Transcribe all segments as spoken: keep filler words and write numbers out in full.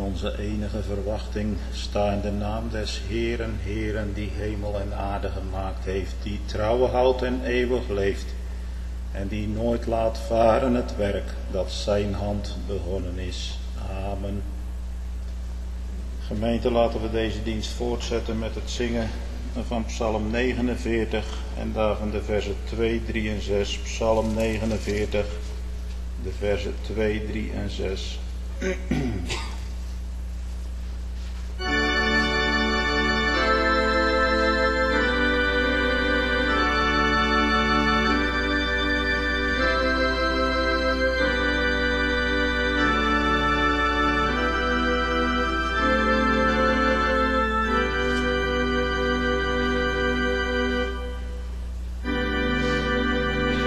onze enige verwachting sta in de naam des Heeren, Heeren, die hemel en aarde gemaakt heeft, die trouw houdt en eeuwig leeft, en die nooit laat varen het werk dat zijn hand begonnen is. Amen. Gemeente, laten we deze dienst voortzetten met het zingen van Psalm negenenveertig en daarvan de versen twee, drie en zes. Psalm negenenveertig, de versen twee, drie en zes.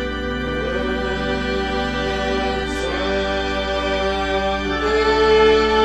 Amen.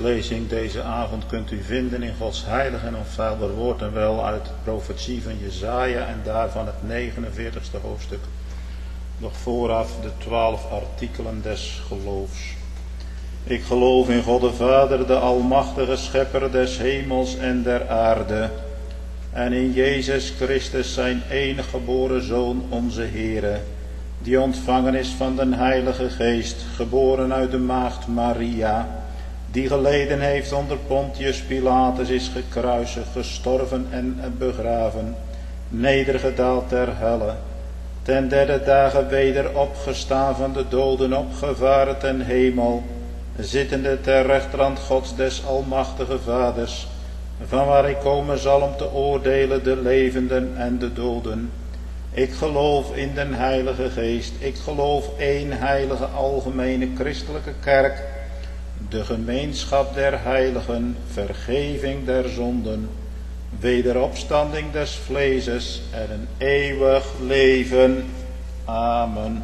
schriftlezing deze avond kunt u vinden in Gods heilig en onfeilbaar woord en wel uit de profetie van Jesaja en daarvan het negenenveertigste hoofdstuk. Nog vooraf de twaalf artikelen des geloofs. Ik geloof in God de Vader, de almachtige schepper des hemels en der aarde. En in Jezus Christus zijn enige geboren Zoon, onze Heere, die ontvangen is van den Heilige Geest, geboren uit de maagd Maria, die geleden heeft onder Pontius Pilatus, is gekruisigd, gestorven en begraven, nedergedaald ter helle, ten derde dagen weder opgestaan van de doden, opgevaren ten hemel, zittende ter rechterhand Gods des almachtige Vaders, van waar hij komen zal om te oordelen de levenden en de doden. Ik geloof in den Heilige Geest, ik geloof één heilige algemene christelijke kerk, de gemeenschap der heiligen, vergeving der zonden, wederopstanding des vleeses en een eeuwig leven. Amen.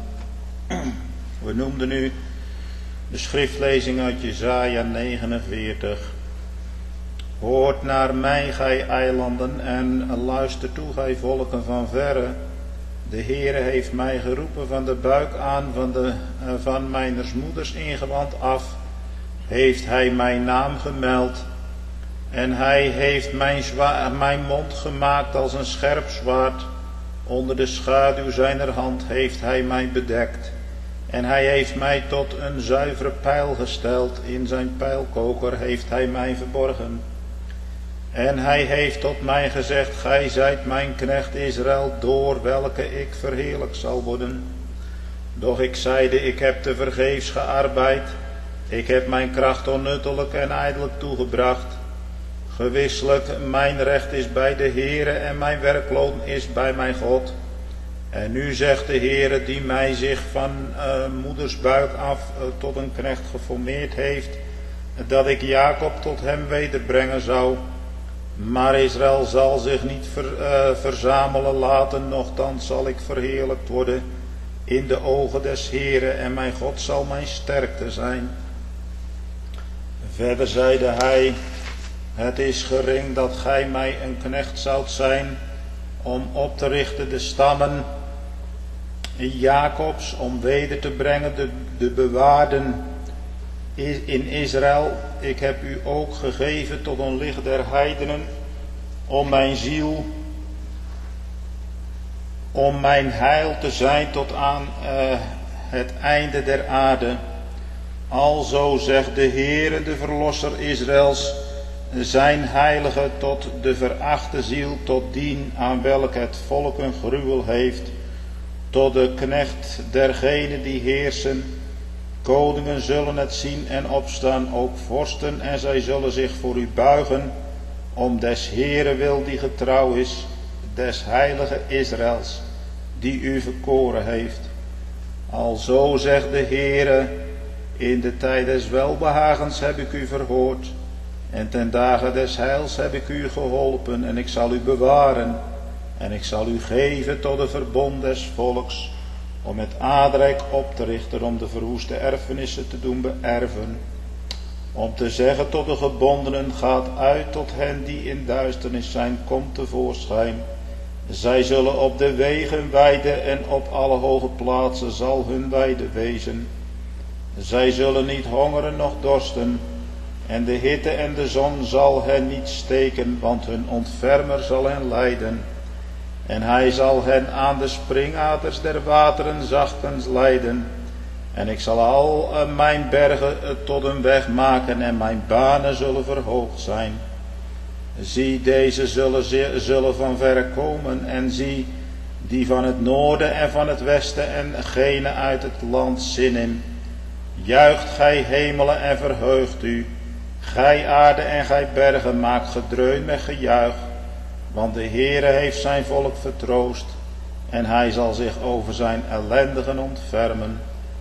We noemden nu de schriftlezing uit Jesaja negenenveertig. Hoort naar mij, gij eilanden, en luister toe, gij volken van verre. De Heere heeft mij geroepen van de buik aan, van, de, van mijners moeders ingewand af, heeft hij mijn naam gemeld. En hij heeft mijn, zwa- mijn mond gemaakt als een scherp zwaard. Onder de schaduw zijner hand heeft hij mij bedekt. En hij heeft mij tot een zuivere pijl gesteld. In zijn pijlkoker heeft hij mij verborgen. En hij heeft tot mij gezegd, gij zijt mijn knecht Israël, door welke ik verheerlijkt zal worden. Doch ik zeide, ik heb te vergeefs gearbeid. Ik heb mijn kracht onnuttelijk en ijdelijk toegebracht. Gewisselijk, mijn recht is bij de Heere en mijn werkloon is bij mijn God. En nu zegt de Heere, die mij zich van uh, moeders buik af uh, tot een knecht geformeerd heeft, dat ik Jacob tot hem wederbrengen zou. Maar Israël zal zich niet ver, uh, verzamelen laten, nochtans zal ik verheerlijkt worden in de ogen des Heere en mijn God zal mijn sterkte zijn. Verder zeide hij, het is gering dat gij mij een knecht zoudt zijn om op te richten de stammen Jacobs, om weder te brengen de, de bewaarden in Israël. Ik heb u ook gegeven tot een licht der heidenen, om mijn ziel, om mijn heil te zijn tot aan uh, het einde der aarde. Alzo zegt de Heere, de verlosser Israëls, zijn heilige tot de verachte ziel, tot dien aan welk het volk een gruwel heeft, tot de knecht dergenen die heersen. Koningen zullen het zien en opstaan, ook vorsten, en zij zullen zich voor u buigen, om des Heere wil die getrouw is, des heilige Israëls, die u verkoren heeft. Alzo zegt de Heere, in de tijd des welbehagens heb ik u verhoord, en ten dagen des heils heb ik u geholpen, en ik zal u bewaren, en ik zal u geven tot de verbond des volks, om het aardrijk op te richten, om de verwoeste erfenissen te doen beërven. Om te zeggen tot de gebondenen, gaat uit tot hen die in duisternis zijn, komt tevoorschijn. Zij zullen op de wegen weiden en op alle hoge plaatsen zal hun weide wezen. Zij zullen niet hongeren noch dorsten, en de hitte en de zon zal hen niet steken, want hun ontfermer zal hen leiden. En hij zal hen aan de springaters der wateren zachtkens leiden. En ik zal al uh, mijn bergen uh, tot een weg maken en mijn banen zullen verhoogd zijn. Zie, deze zullen, zullen van verre komen en zie, die van het noorden en van het westen en gene uit het land Sinim. Juicht gij hemelen en verheugt u, gij aarde en gij bergen, maakt gedreun met gejuich. Want de Heere heeft zijn volk vertroost en hij zal zich over zijn ellendigen ontfermen.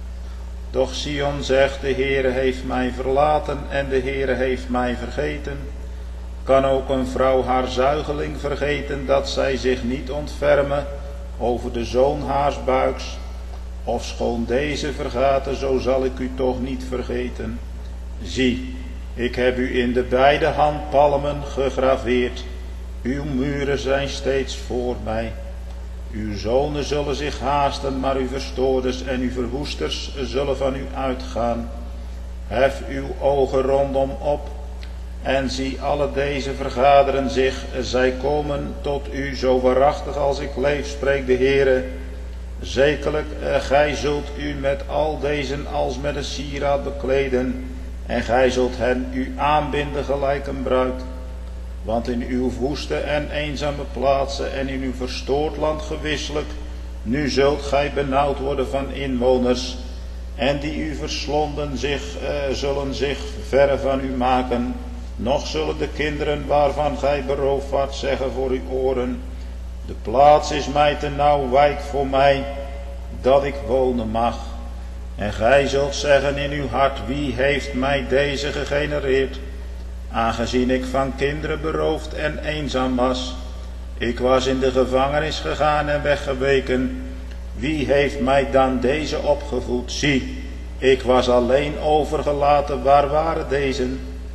Doch Sion zegt, de Heere heeft mij verlaten en de Heere heeft mij vergeten. Kan ook een vrouw haar zuigeling vergeten, dat zij zich niet ontferme over de zoon haars buiks? Ofschoon deze vergaten, zo zal ik u toch niet vergeten. Zie, Ik heb u in de beide handpalmen gegraveerd. Uw muren zijn steeds voor mij. Uw zonen zullen zich haasten, maar uw verstoorders en uw verwoesters zullen van u uitgaan. Hef uw ogen rondom op en zie alle deze vergaderen zich. Zij komen tot u zo waarachtig als ik leef, spreekt de Heere. Zekerlijk, gij zult u met al deze als met een sieraad bekleden. En gij zult hen u aanbinden gelijk een bruid. Want in uw woeste en eenzame plaatsen en in uw verstoord land gewisselijk, nu zult gij benauwd worden van inwoners. En die u verslonden zich, uh, zullen zich verre van u maken. Nog zullen de kinderen waarvan gij beroofd wordt zeggen voor uw oren: de plaats is mij te nauw, wijk voor mij, dat ik wonen mag. En gij zult zeggen in uw hart: wie heeft mij deze gegenereerd? Aangezien ik van kinderen beroofd en eenzaam was. Ik was in de gevangenis gegaan en weggeweken. Wie heeft mij dan deze opgevoed? Zie, ik was alleen overgelaten, waar waren deze?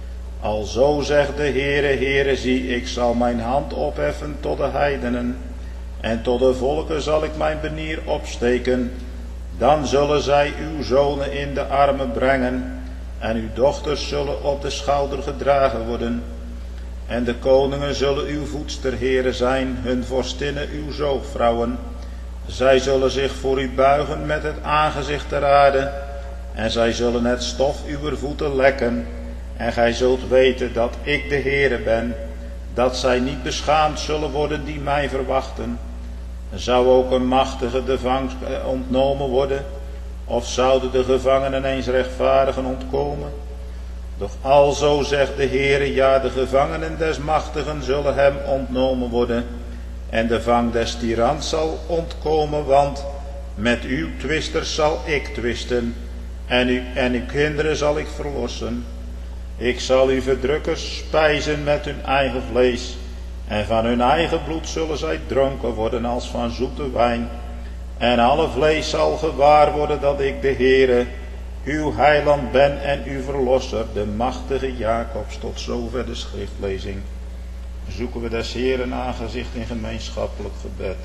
Alzo zegt de Heere, Heere, zie, ik zal mijn hand opheffen tot de heidenen. En tot de volken zal ik mijn banier opsteken. Dan zullen zij uw zonen in de armen brengen. En uw dochters zullen op de schouder gedragen worden. En de koningen zullen uw voedsterheren zijn, hun vorstinnen uw zoogvrouwen. Zij zullen zich voor u buigen met het aangezicht ter aarde. En zij zullen het stof uw voeten lekken. En gij zult weten dat ik de Heere ben. Dat zij niet beschaamd zullen worden die mij verwachten. Zou ook een machtige de vangst ontnomen worden? Of zouden de gevangenen eens rechtvaardigen ontkomen? Doch alzo zegt de Heere, ja, de gevangenen des machtigen zullen hem ontnomen worden. En de vang des tirans zal ontkomen, want met uw twisters zal ik twisten. En, u, en uw kinderen zal ik verlossen. Ik zal uw verdrukkers spijzen met hun eigen vlees. En van hun eigen bloed zullen zij dronken worden als van zoete wijn. En alle vlees zal gewaar worden dat ik de Heere, uw heiland ben en uw verlosser, de machtige Jacobs. Tot zover de schriftlezing. Zoeken we des Heeren aangezicht in gemeenschappelijk gebed.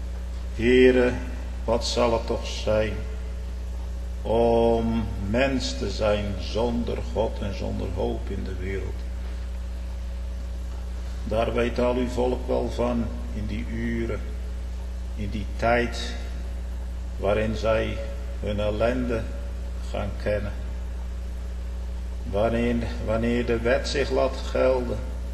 Heere, wat zal het toch zijn om mens te zijn zonder God en zonder hoop in de wereld. Daar weet al uw volk wel van, in die uren, in die tijd waarin zij hun ellende gaan kennen. Wanneer, wanneer de wet zich laat gelden.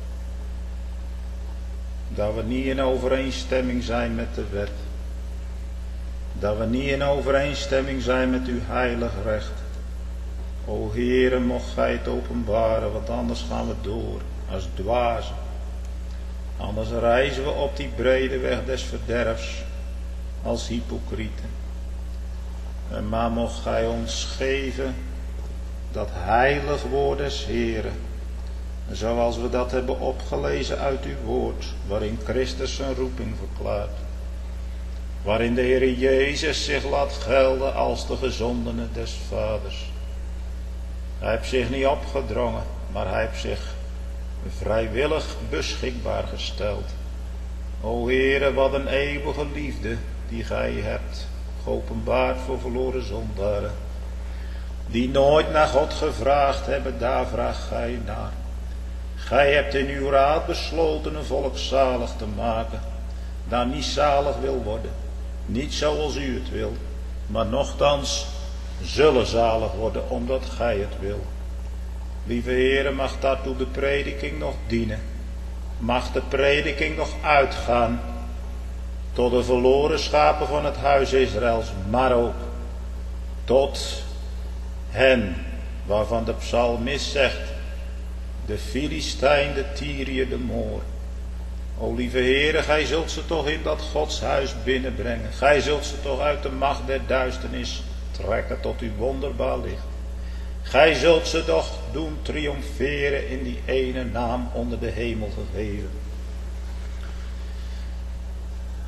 Dat we niet in overeenstemming zijn met de wet. Dat we niet in overeenstemming zijn met uw heilig recht. O Heere, mocht gij het openbaren, want anders gaan we door als dwazen. Anders reizen we op die brede weg des verderfs als hypocrieten. En maar mocht gij ons geven dat heilig woord des Heeren, zoals we dat hebben opgelezen uit uw woord, waarin Christus zijn roeping verklaart. Waarin de Heer Jezus zich laat gelden als de gezondene des Vaders. Hij heeft zich niet opgedrongen, maar hij heeft zich vrijwillig beschikbaar gesteld. O Heere, wat een eeuwige liefde die gij hebt geopenbaard voor verloren zondaren. Die nooit naar God gevraagd hebben, daar vraagt gij naar. Gij hebt in uw raad besloten een volk zalig te maken, dat niet zalig wil worden. Niet zoals u het wil, maar nochtans zullen zalig worden omdat gij het wil. Lieve Heere, mag daartoe de prediking nog dienen. Mag de prediking nog uitgaan tot de verloren schapen van het huis Israëls, maar ook tot hen waarvan de psalmist zegt, de Filistijn, de Tyriër, de Moor. O lieve Heere, gij zult ze toch in dat godshuis binnenbrengen. Gij zult ze toch uit de macht der duisternis trekken tot uw wonderbaar licht. Gij zult ze toch doen triomferen in die ene naam onder de hemel gegeven.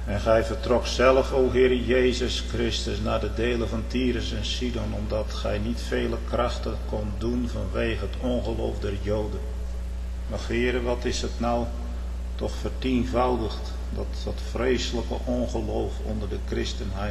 En gij vertrok zelf, o Heer Jezus Christus, naar de delen van Tyrus en Sidon, omdat gij niet vele krachten kon doen vanwege het ongeloof der Joden. Maar Heere, wat is het nou toch vertienvoudigd, dat, dat vreselijke ongeloof onder de christenheid.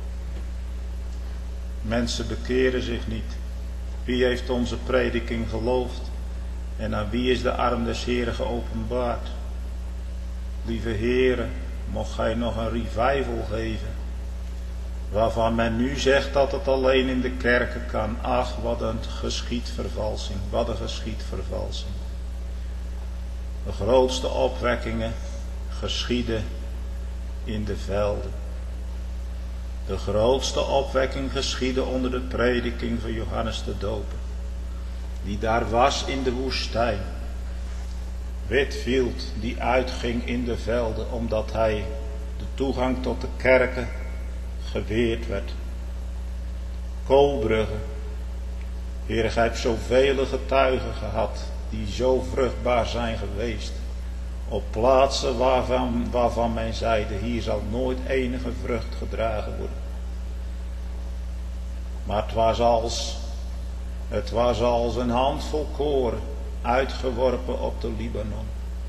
Mensen bekeren zich niet. Wie heeft onze prediking geloofd? En aan wie is de arm des Heeren geopenbaard? Lieve Heere, mocht gij nog een revival geven, waarvan men nu zegt dat het alleen in de kerken kan. Ach, wat een geschiedvervalsing, wat een geschiedvervalsing. De grootste opwekkingen geschieden in de velden. De grootste opwekking geschiedde onder de prediking van Johannes de Doper, die daar was in de woestijn. Whitefield, die uitging in de velden, omdat hij de toegang tot de kerken geweerd werd. Koolbrugge, Heere, gij hebt zoveel getuigen gehad, die zo vruchtbaar zijn geweest, op plaatsen waarvan, waarvan men zeide, hier zal nooit enige vrucht gedragen worden. Maar het was als, het was als een handvol koren uitgeworpen op de Libanon.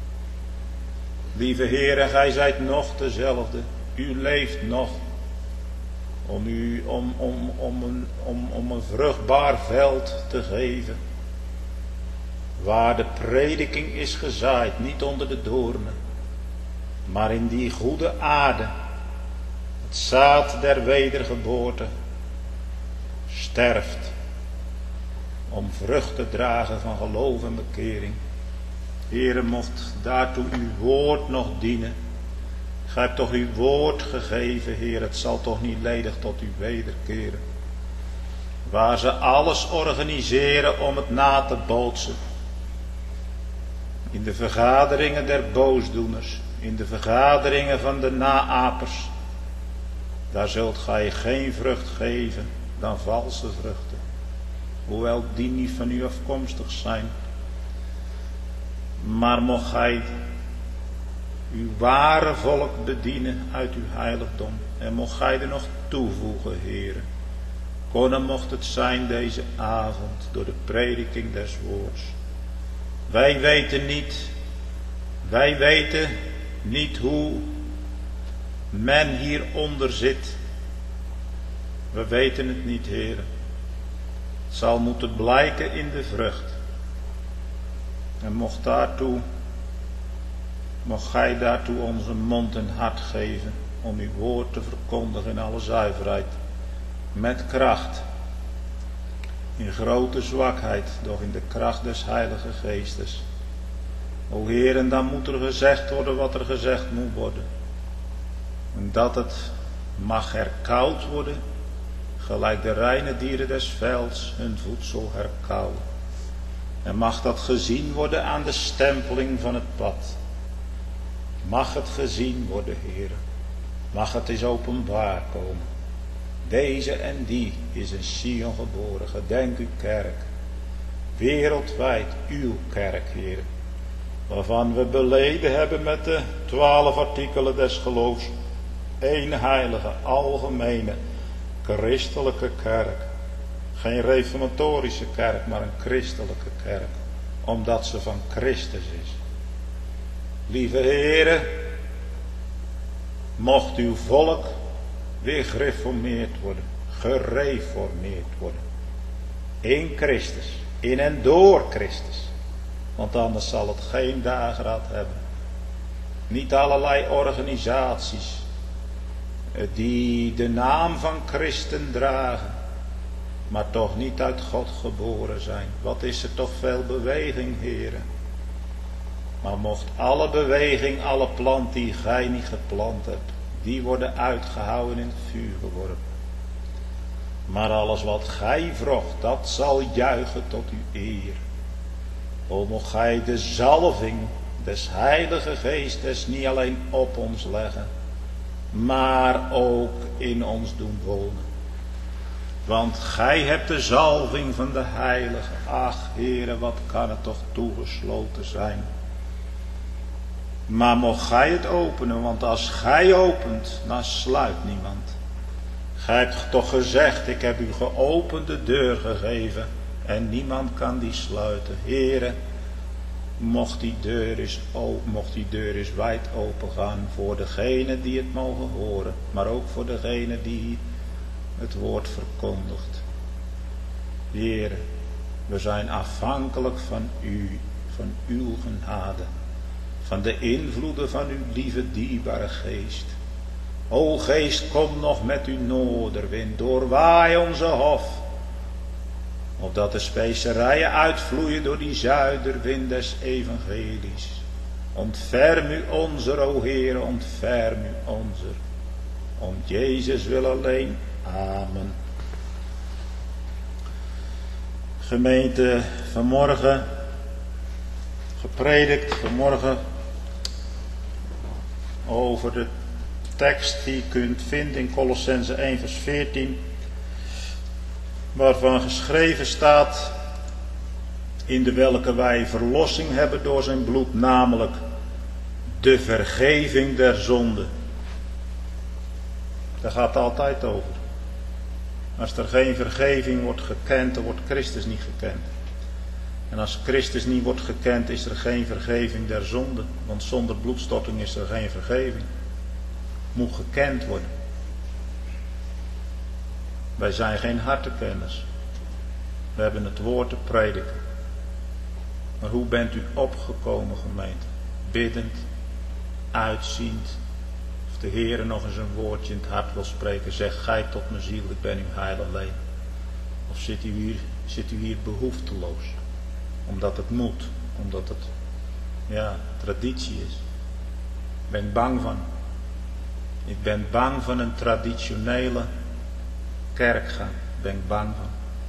Lieve Heere, gij zijt nog dezelfde, u leeft nog, om, u, om, om, om, een, om, om een vruchtbaar veld te geven, waar de prediking is gezaaid, niet onder de doornen, maar in die goede aarde, het zaad der wedergeboorte, sterft, om vrucht te dragen van geloof en bekering. Heere, mocht daartoe uw woord nog dienen. Gij hebt toch uw woord gegeven, Heer, het zal toch niet ledig tot u wederkeren. Waar ze alles organiseren om het na te bootsen. In de vergaderingen der boosdoeners, in de vergaderingen van de naapers, daar zult gij geen vrucht geven dan valse vruchten, hoewel die niet van u afkomstig zijn. Maar mocht gij uw ware volk bedienen uit uw heiligdom, en mocht gij er nog toevoegen, Heere. Kon mocht het zijn deze avond door de prediking des woords. Wij weten niet, wij weten niet hoe men hieronder zit. We weten het niet, Heere. Het zal moeten blijken in de vrucht. En mocht daartoe, mocht gij daartoe onze mond en hart geven, om uw woord te verkondigen in alle zuiverheid, met kracht, in grote zwakheid, doch in de kracht des Heilige Geestes. O Heer, en dan moet er gezegd worden wat er gezegd moet worden. En dat het mag herkauwd worden, gelijk de reine dieren des velds hun voedsel herkauwen. En mag dat gezien worden aan de stempeling van het pad. Mag het gezien worden, Heer. Mag het eens openbaar komen. Deze en die is in Sion geboren. Gedenk uw kerk. Wereldwijd uw kerk, Heer. Waarvan we beleden hebben met de twaalf artikelen des geloofs. Eén heilige, algemene, christelijke kerk. Geen reformatorische kerk, maar een christelijke kerk. Omdat ze van Christus is. Lieve Heere, mocht uw volk weer gereformeerd worden. Gereformeerd worden. In Christus. In en door Christus. Want anders zal het geen dageraad hebben. Niet allerlei organisaties die de naam van Christen dragen, maar toch niet uit God geboren zijn. Wat is er toch veel beweging, heren. Maar mocht alle beweging, alle plant die gij niet geplant hebt, die worden uitgehouwen in het vuur geworpen. Maar alles wat gij vrocht, dat zal juichen tot uw eer. O mocht gij de zalving des Heilige Geestes niet alleen op ons leggen, maar ook in ons doen wonen. Want gij hebt de zalving van de Heilige. Ach, Heere, wat kan het toch toegesloten zijn. Maar mocht gij het openen, want als gij opent, dan sluit niemand. Gij hebt toch gezegd, ik heb u geopende deur gegeven en niemand kan die sluiten. Heere, mocht die deur eens, mocht die deur eens wijd open gaan voor degenen die het mogen horen, maar ook voor degenen die het woord verkondigt. Heere, we zijn afhankelijk van u, van uw genade, van de invloeden van uw lieve dierbare geest. O geest, kom nog met uw noorderwind, doorwaai onze hof, opdat de specerijen uitvloeien door die zuiderwind des evangelies. Ontferm u onzer, o Heere, ontferm u onzer. Om Jezus wil alleen. Amen. Gemeente, vanmorgen gepredikt, vanmorgen over de tekst die je kunt vinden in Kolossenzen één vers veertien, waarvan geschreven staat, in de welke wij verlossing hebben door zijn bloed, namelijk de vergeving der zonde. Daar gaat het altijd over. Als er geen vergeving wordt gekend, dan wordt Christus niet gekend. En als Christus niet wordt gekend, is er geen vergeving der zonde. Want zonder bloedstorting is er geen vergeving. Moet gekend worden. Wij zijn geen hartekenners. We hebben het woord te prediken. Maar hoe bent u opgekomen, gemeente? Biddend, uitziend. Of de Heere nog eens een woordje in het hart wil spreken. Zeg, gij tot mijn ziel, ik ben uw heil alleen. Of zit u hier, zit u hier behoefteloos? Omdat het moet. Omdat het, ja, traditie is. Ik ben bang van. Ik ben bang van een traditionele kerkgang. Ik ben bang van.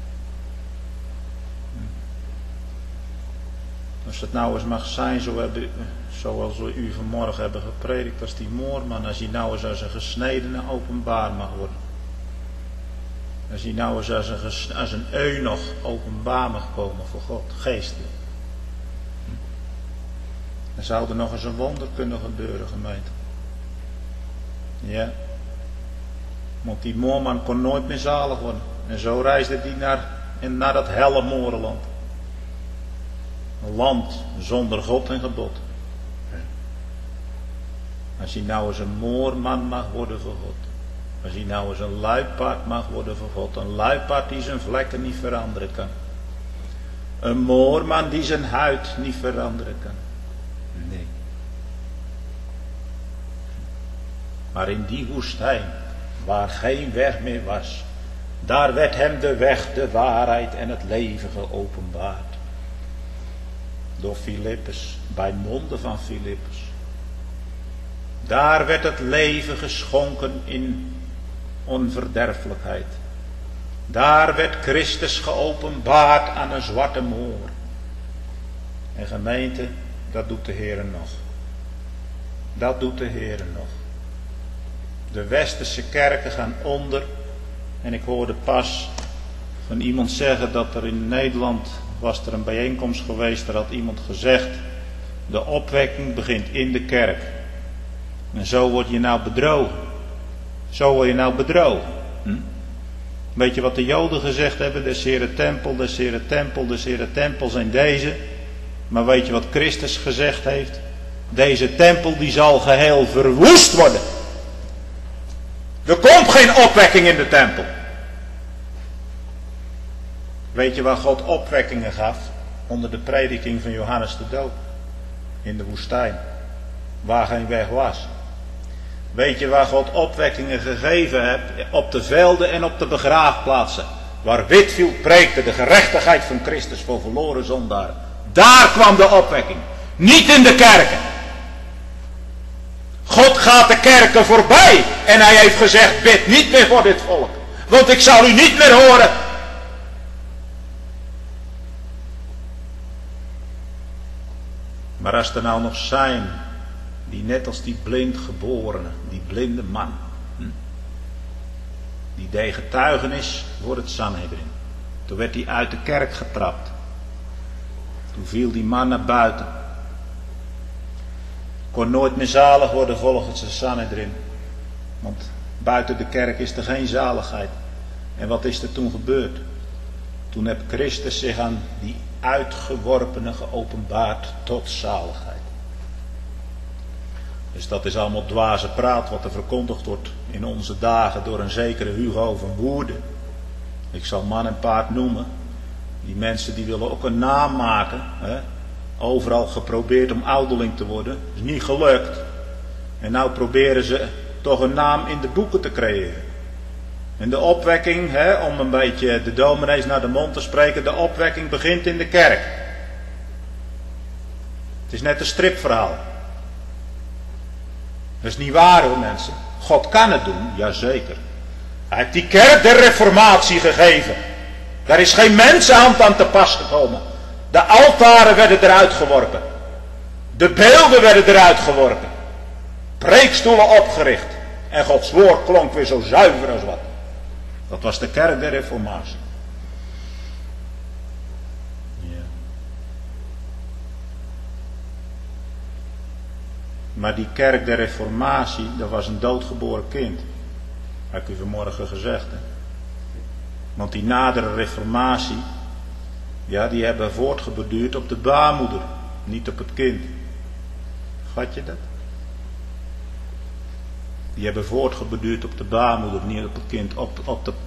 Als het nou eens mag zijn, zo hebben, zoals we u vanmorgen hebben gepredikt als die moorman. Als hij nou eens als een gesnedene openbaar mag worden. Als hij nou eens als een, als een eunuch openbaar mag komen voor God. Geestelijk. Dan zou er nog eens een wonder kunnen gebeuren, gemeente. Ja. Want die moorman kon nooit meer zalig worden. En zo reisde hij naar, naar dat helle Morenland. Een land zonder God en gebod. Als hij nou eens een moorman mag worden voor God. Als hij nou eens een luipaard mag worden voor God. Een luipaard die zijn vlekken niet veranderen kan. Een moorman die zijn huid niet veranderen kan. Nee. Maar in die woestijn, waar geen weg meer was, daar werd hem de weg, de waarheid en het leven geopenbaard. Door Filippus, bij monden van Filippus. Daar werd het leven geschonken in onverderfelijkheid. Daar werd Christus geopenbaard aan een zwarte moor. En gemeente, dat doet de Heere nog. Dat doet de Heere nog. De westerse kerken gaan onder. En ik hoorde pas van iemand zeggen dat er in Nederland was er een bijeenkomst geweest. Daar had iemand gezegd, de opwekking begint in de kerk. En zo word je nou bedrogen. Zo word je nou bedrogen. Hm? Weet je wat de Joden gezegd hebben? Des Heere tempel, des Heere tempel, des Heere tempel zijn deze. Maar weet je wat Christus gezegd heeft? Deze tempel die zal geheel verwoest worden. Er komt geen opwekking in de tempel. Weet je waar God opwekkingen gaf? Onder de prediking van Johannes de Doper. In de woestijn. Waar geen weg was. Weet je waar God opwekkingen gegeven heeft? Op de velden en op de begraafplaatsen. Waar Whitefield preekte de gerechtigheid van Christus voor verloren zondaren. Daar kwam de opwekking. Niet in de kerken. God gaat de kerken voorbij. En hij heeft gezegd, bid niet meer voor dit volk. Want ik zal u niet meer horen. Maar als er nou nog zijn, die net als die blind geborene, die blinde man, hm, die deed getuigenis voor het Sanhedrin. Toen werd hij uit de kerk getrapt. Toen viel die man naar buiten. kon nooit meer zalig worden volgens de Sanhedrin. Want buiten de kerk is er geen zaligheid. En wat is er toen gebeurd? Toen heeft Christus zich aan die uitgeworpenen geopenbaard tot zaligheid. Dus dat is allemaal dwaze praat wat er verkondigd wordt in onze dagen door een zekere Hugo van Woerden. Ik zal man en paard noemen. Die mensen die willen ook een naam maken. Hè? Overal geprobeerd om ouderling te worden. Is niet gelukt. En nou proberen ze toch een naam in de boeken te creëren. En de opwekking, hè, om een beetje de dominees naar de mond te spreken. De opwekking begint in de kerk. Het is net een stripverhaal. Dat is niet waar hoor mensen. God kan het doen, jazeker. Hij heeft die kerk de reformatie gegeven. Daar is geen mensenhand aan te pas gekomen. De altaren werden eruit geworpen. De beelden werden eruit geworpen. Preekstoelen opgericht. En Gods woord klonk weer zo zuiver als wat. Dat was de kerk der reformatie. Ja. Maar die kerk der reformatie, dat was een doodgeboren kind. Heb ik u vanmorgen gezegd. Hè? Want die nadere reformatie, ja, die hebben voortgeborduurd op de baarmoeder, niet op het kind. Vat je dat? Die hebben voortgeborduurd op de baarmoeder, niet op het kind, op, op, de,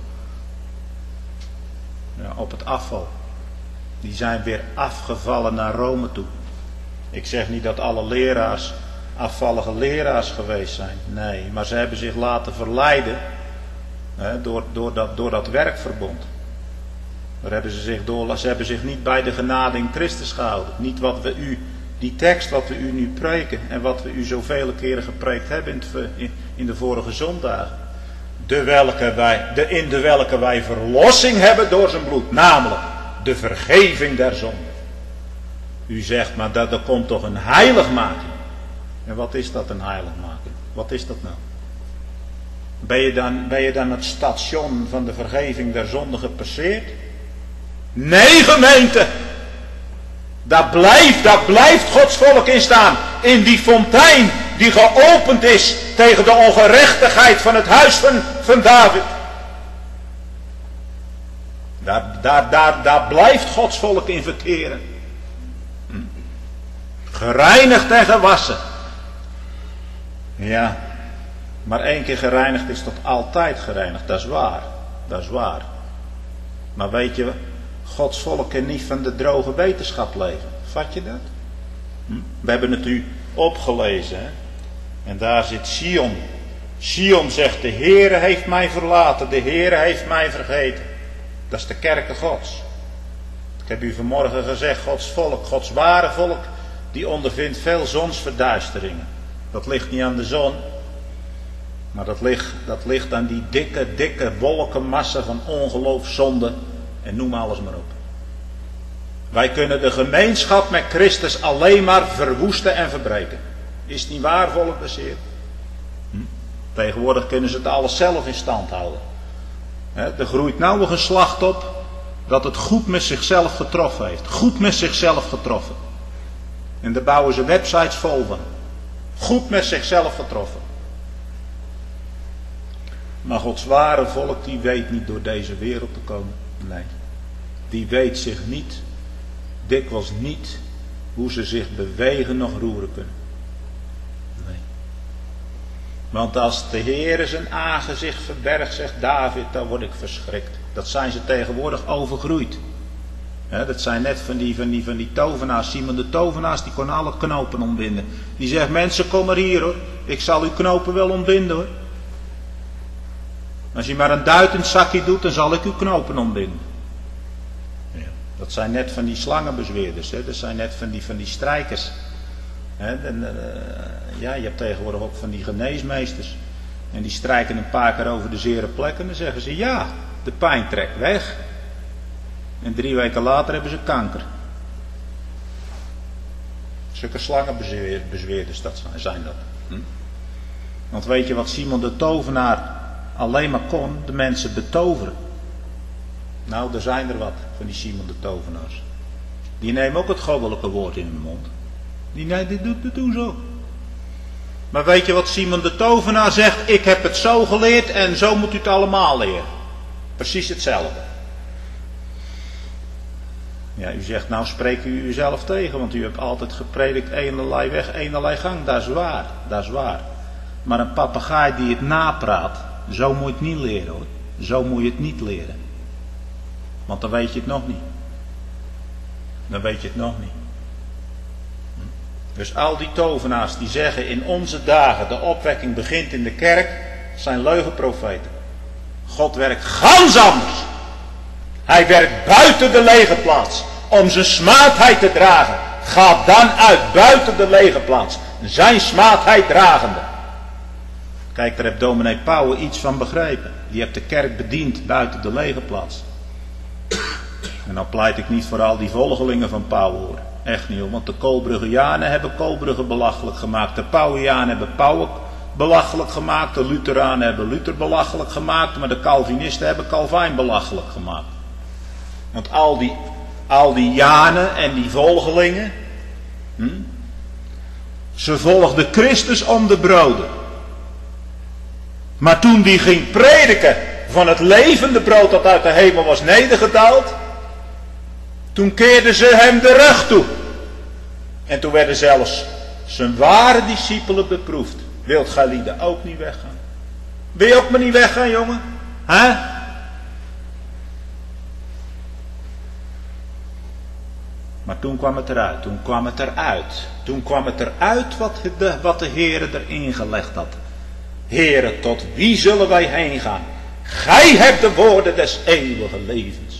ja, op het afval. Die zijn weer afgevallen naar Rome toe. Ik zeg niet dat alle leraars afvallige leraars geweest zijn. Nee, maar ze hebben zich laten verleiden hè, door, door, dat, door dat werkverbond. Daar hebben ze, zich door, ze hebben zich niet bij de genade in Christus gehouden. Niet wat we u, die tekst wat we u nu preken en wat we u zoveel keren gepreekt hebben in, het, in, in de vorige zondagen. De welke wij, de in de welke wij verlossing hebben door zijn bloed. Namelijk de vergeving der zonde. U zegt maar dat er komt toch een heiligmaking. En wat is dat een heiligmaking? Wat is dat nou? Ben je dan, ben je dan het station van de vergeving der zonde gepasseerd? Nee, gemeente! Daar blijft, daar blijft Gods volk in staan. In die fontein die geopend is tegen de ongerechtigheid van het huis van, van David. Daar, daar, daar, daar blijft Gods volk in verkeren. Hm. Gereinigd en gewassen. Ja, maar één keer gereinigd is tot altijd gereinigd. Dat is waar, dat is waar. Maar weet je, Gods volk kan niet van de droge wetenschap leven. Vat je dat? Hm? We hebben het u opgelezen. Hè? En daar zit Sion. Sion zegt, de Heere heeft mij verlaten. De Heere heeft mij vergeten. Dat is de kerke Gods. Ik heb u vanmorgen gezegd, Gods volk, Gods ware volk, die ondervindt veel zonsverduisteringen. Dat ligt niet aan de zon. Maar dat ligt, dat ligt aan die dikke, dikke wolkenmassa van ongeloof, zonde en noem alles maar op. Wij kunnen de gemeenschap met Christus alleen maar verwoesten en verbreken. Is het niet waar, volk des Heer? Hm? Tegenwoordig kunnen ze het alles zelf in stand houden. He, er groeit nou een geslacht op dat het goed met zichzelf getroffen heeft. Goed met zichzelf getroffen. En daar bouwen ze websites vol van. Goed met zichzelf getroffen. Maar Gods ware volk die weet niet door deze wereld te komen. Nee. Die weet zich niet, dikwijls niet, hoe ze zich bewegen nog roeren kunnen. Nee. Want als de Heere zijn aangezicht verbergt, zegt David, dan word ik verschrikt. Dat zijn ze tegenwoordig overgroeid. He, dat zijn net van die, van, die, van die tovenaars. Simon de tovenaars, die kon alle knopen ontbinden. Die zegt, mensen kom maar hier hoor. Ik zal uw knopen wel ontbinden hoor. Als je maar een duit in het zakje doet, dan zal ik uw knopen ontbinden. Ja, dat zijn net van die slangenbezweerders. Hè? Dat zijn net van die, van die strijkers. Hè? En, uh, ja, je hebt tegenwoordig ook van die geneesmeesters. En die strijken een paar keer over de zere plekken. En dan zeggen ze, ja, de pijn trekt weg. En drie weken later hebben ze kanker. Zulke slangenbezweerders dat zijn dat. Hm? Want weet je wat Simon de tovenaar alleen maar kon? De mensen betoveren. Nou, er zijn er wat van die Simon de tovenaars. Die nemen ook het goddelijke woord in hun mond. Die, nee, die, die, die doen zo. Maar weet je wat Simon de tovenaar zegt? Ik heb het zo geleerd en zo moet u het allemaal leren. Precies hetzelfde. Ja, u zegt, nou spreekt u uzelf tegen, want u hebt altijd gepredikt eenerlei weg, eenerlei gang. Dat is waar, dat is waar. Maar een papegaai die het napraat, zo moet je het niet leren hoor. Zo moet je het niet leren. Want dan weet je het nog niet. Dan weet je het nog niet. Dus al die tovenaars die zeggen in onze dagen de opwekking begint in de kerk, zijn leugenprofeten. God werkt gans anders. Hij werkt buiten de legerplaats om zijn smaadheid te dragen. Ga dan uit buiten de legerplaats, zijn smaadheid dragende. Kijk, daar heeft dominee Pauwen iets van begrepen. Die heeft de kerk bediend buiten de legerplaats. En dan pleit ik niet voor al die volgelingen van Pauwen hoor. Echt niet hoor, want de Koolbruggianen hebben Koolbrugge belachelijk gemaakt. De Pauwianen hebben Pauwen belachelijk gemaakt. De Lutheranen hebben Luther belachelijk gemaakt. Maar de Calvinisten hebben Calvijn belachelijk gemaakt. Want al die, al die Janen en die volgelingen. Hm, ze volgden Christus om de broden. Maar toen die ging prediken van het levende brood dat uit de hemel was nedergedaald. Toen keerden ze hem de rug toe. En toen werden zelfs zijn ware discipelen beproefd. Wilt gij lieden ook niet weggaan? Wil je ook maar niet weggaan, jongen? Hè? Maar toen kwam het eruit. Toen kwam het eruit. Toen kwam het eruit wat de, wat de Heere erin gelegd had. Heere, tot wie zullen wij heen gaan? Gij hebt de woorden des eeuwige levens.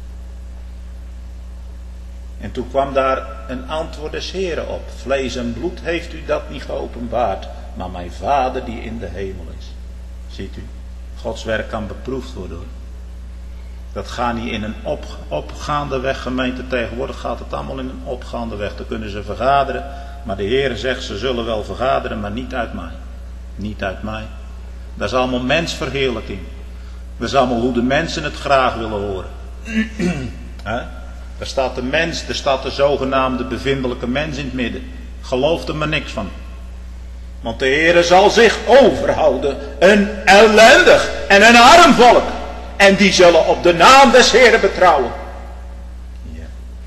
En toen kwam daar een antwoord des Heeren op. Vlees en bloed heeft u dat niet geopenbaard, maar mijn Vader die in de hemel is. Ziet u, Gods werk kan beproefd worden. Dat gaat niet in een op, opgaande weg, gemeente. Tegenwoordig gaat het allemaal in een opgaande weg. Dan kunnen ze vergaderen, maar de Heere zegt ze zullen wel vergaderen, maar niet uit mij. Niet uit mij. Dat is allemaal mensverheerlijking. Dat is allemaal hoe de mensen het graag willen horen. He? Daar staat de mens, daar staat de zogenaamde bevindelijke mens in het midden. Geloof er maar niks van. Want de Heere zal zich overhouden. Een ellendig en een arm volk. En die zullen op de naam des Heeren betrouwen. Ja.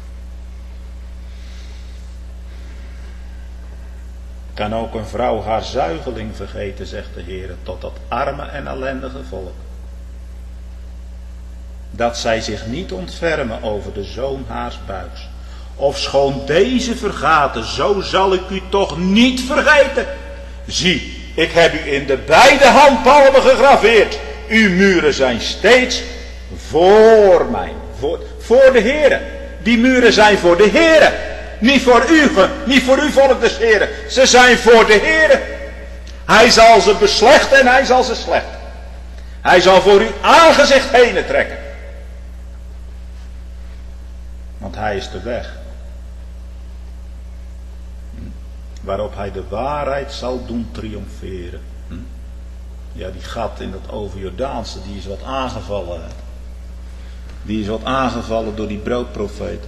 Kan ook een vrouw haar zuigeling vergeten, zegt de Heere, tot dat arme en ellendige volk. Dat zij zich niet ontfermen over de zoon haars buiks. Ofschoon deze vergaten, zo zal ik u toch niet vergeten. Zie, ik heb u in de beide handpalmen gegraveerd. Uw muren zijn steeds voor mij. Voor, voor de Heere. Die muren zijn voor de Heere. Niet voor u, niet voor u volk des Heeren. Ze zijn voor de Heere. Hij zal ze beslechten en hij zal ze slechten. Hij zal voor uw aangezicht heen trekken. Want hij is de weg. Waarop hij de waarheid zal doen triomferen. Ja, die gat in dat overjordaanse, die is wat aangevallen. Die is wat aangevallen door die broodprofeet.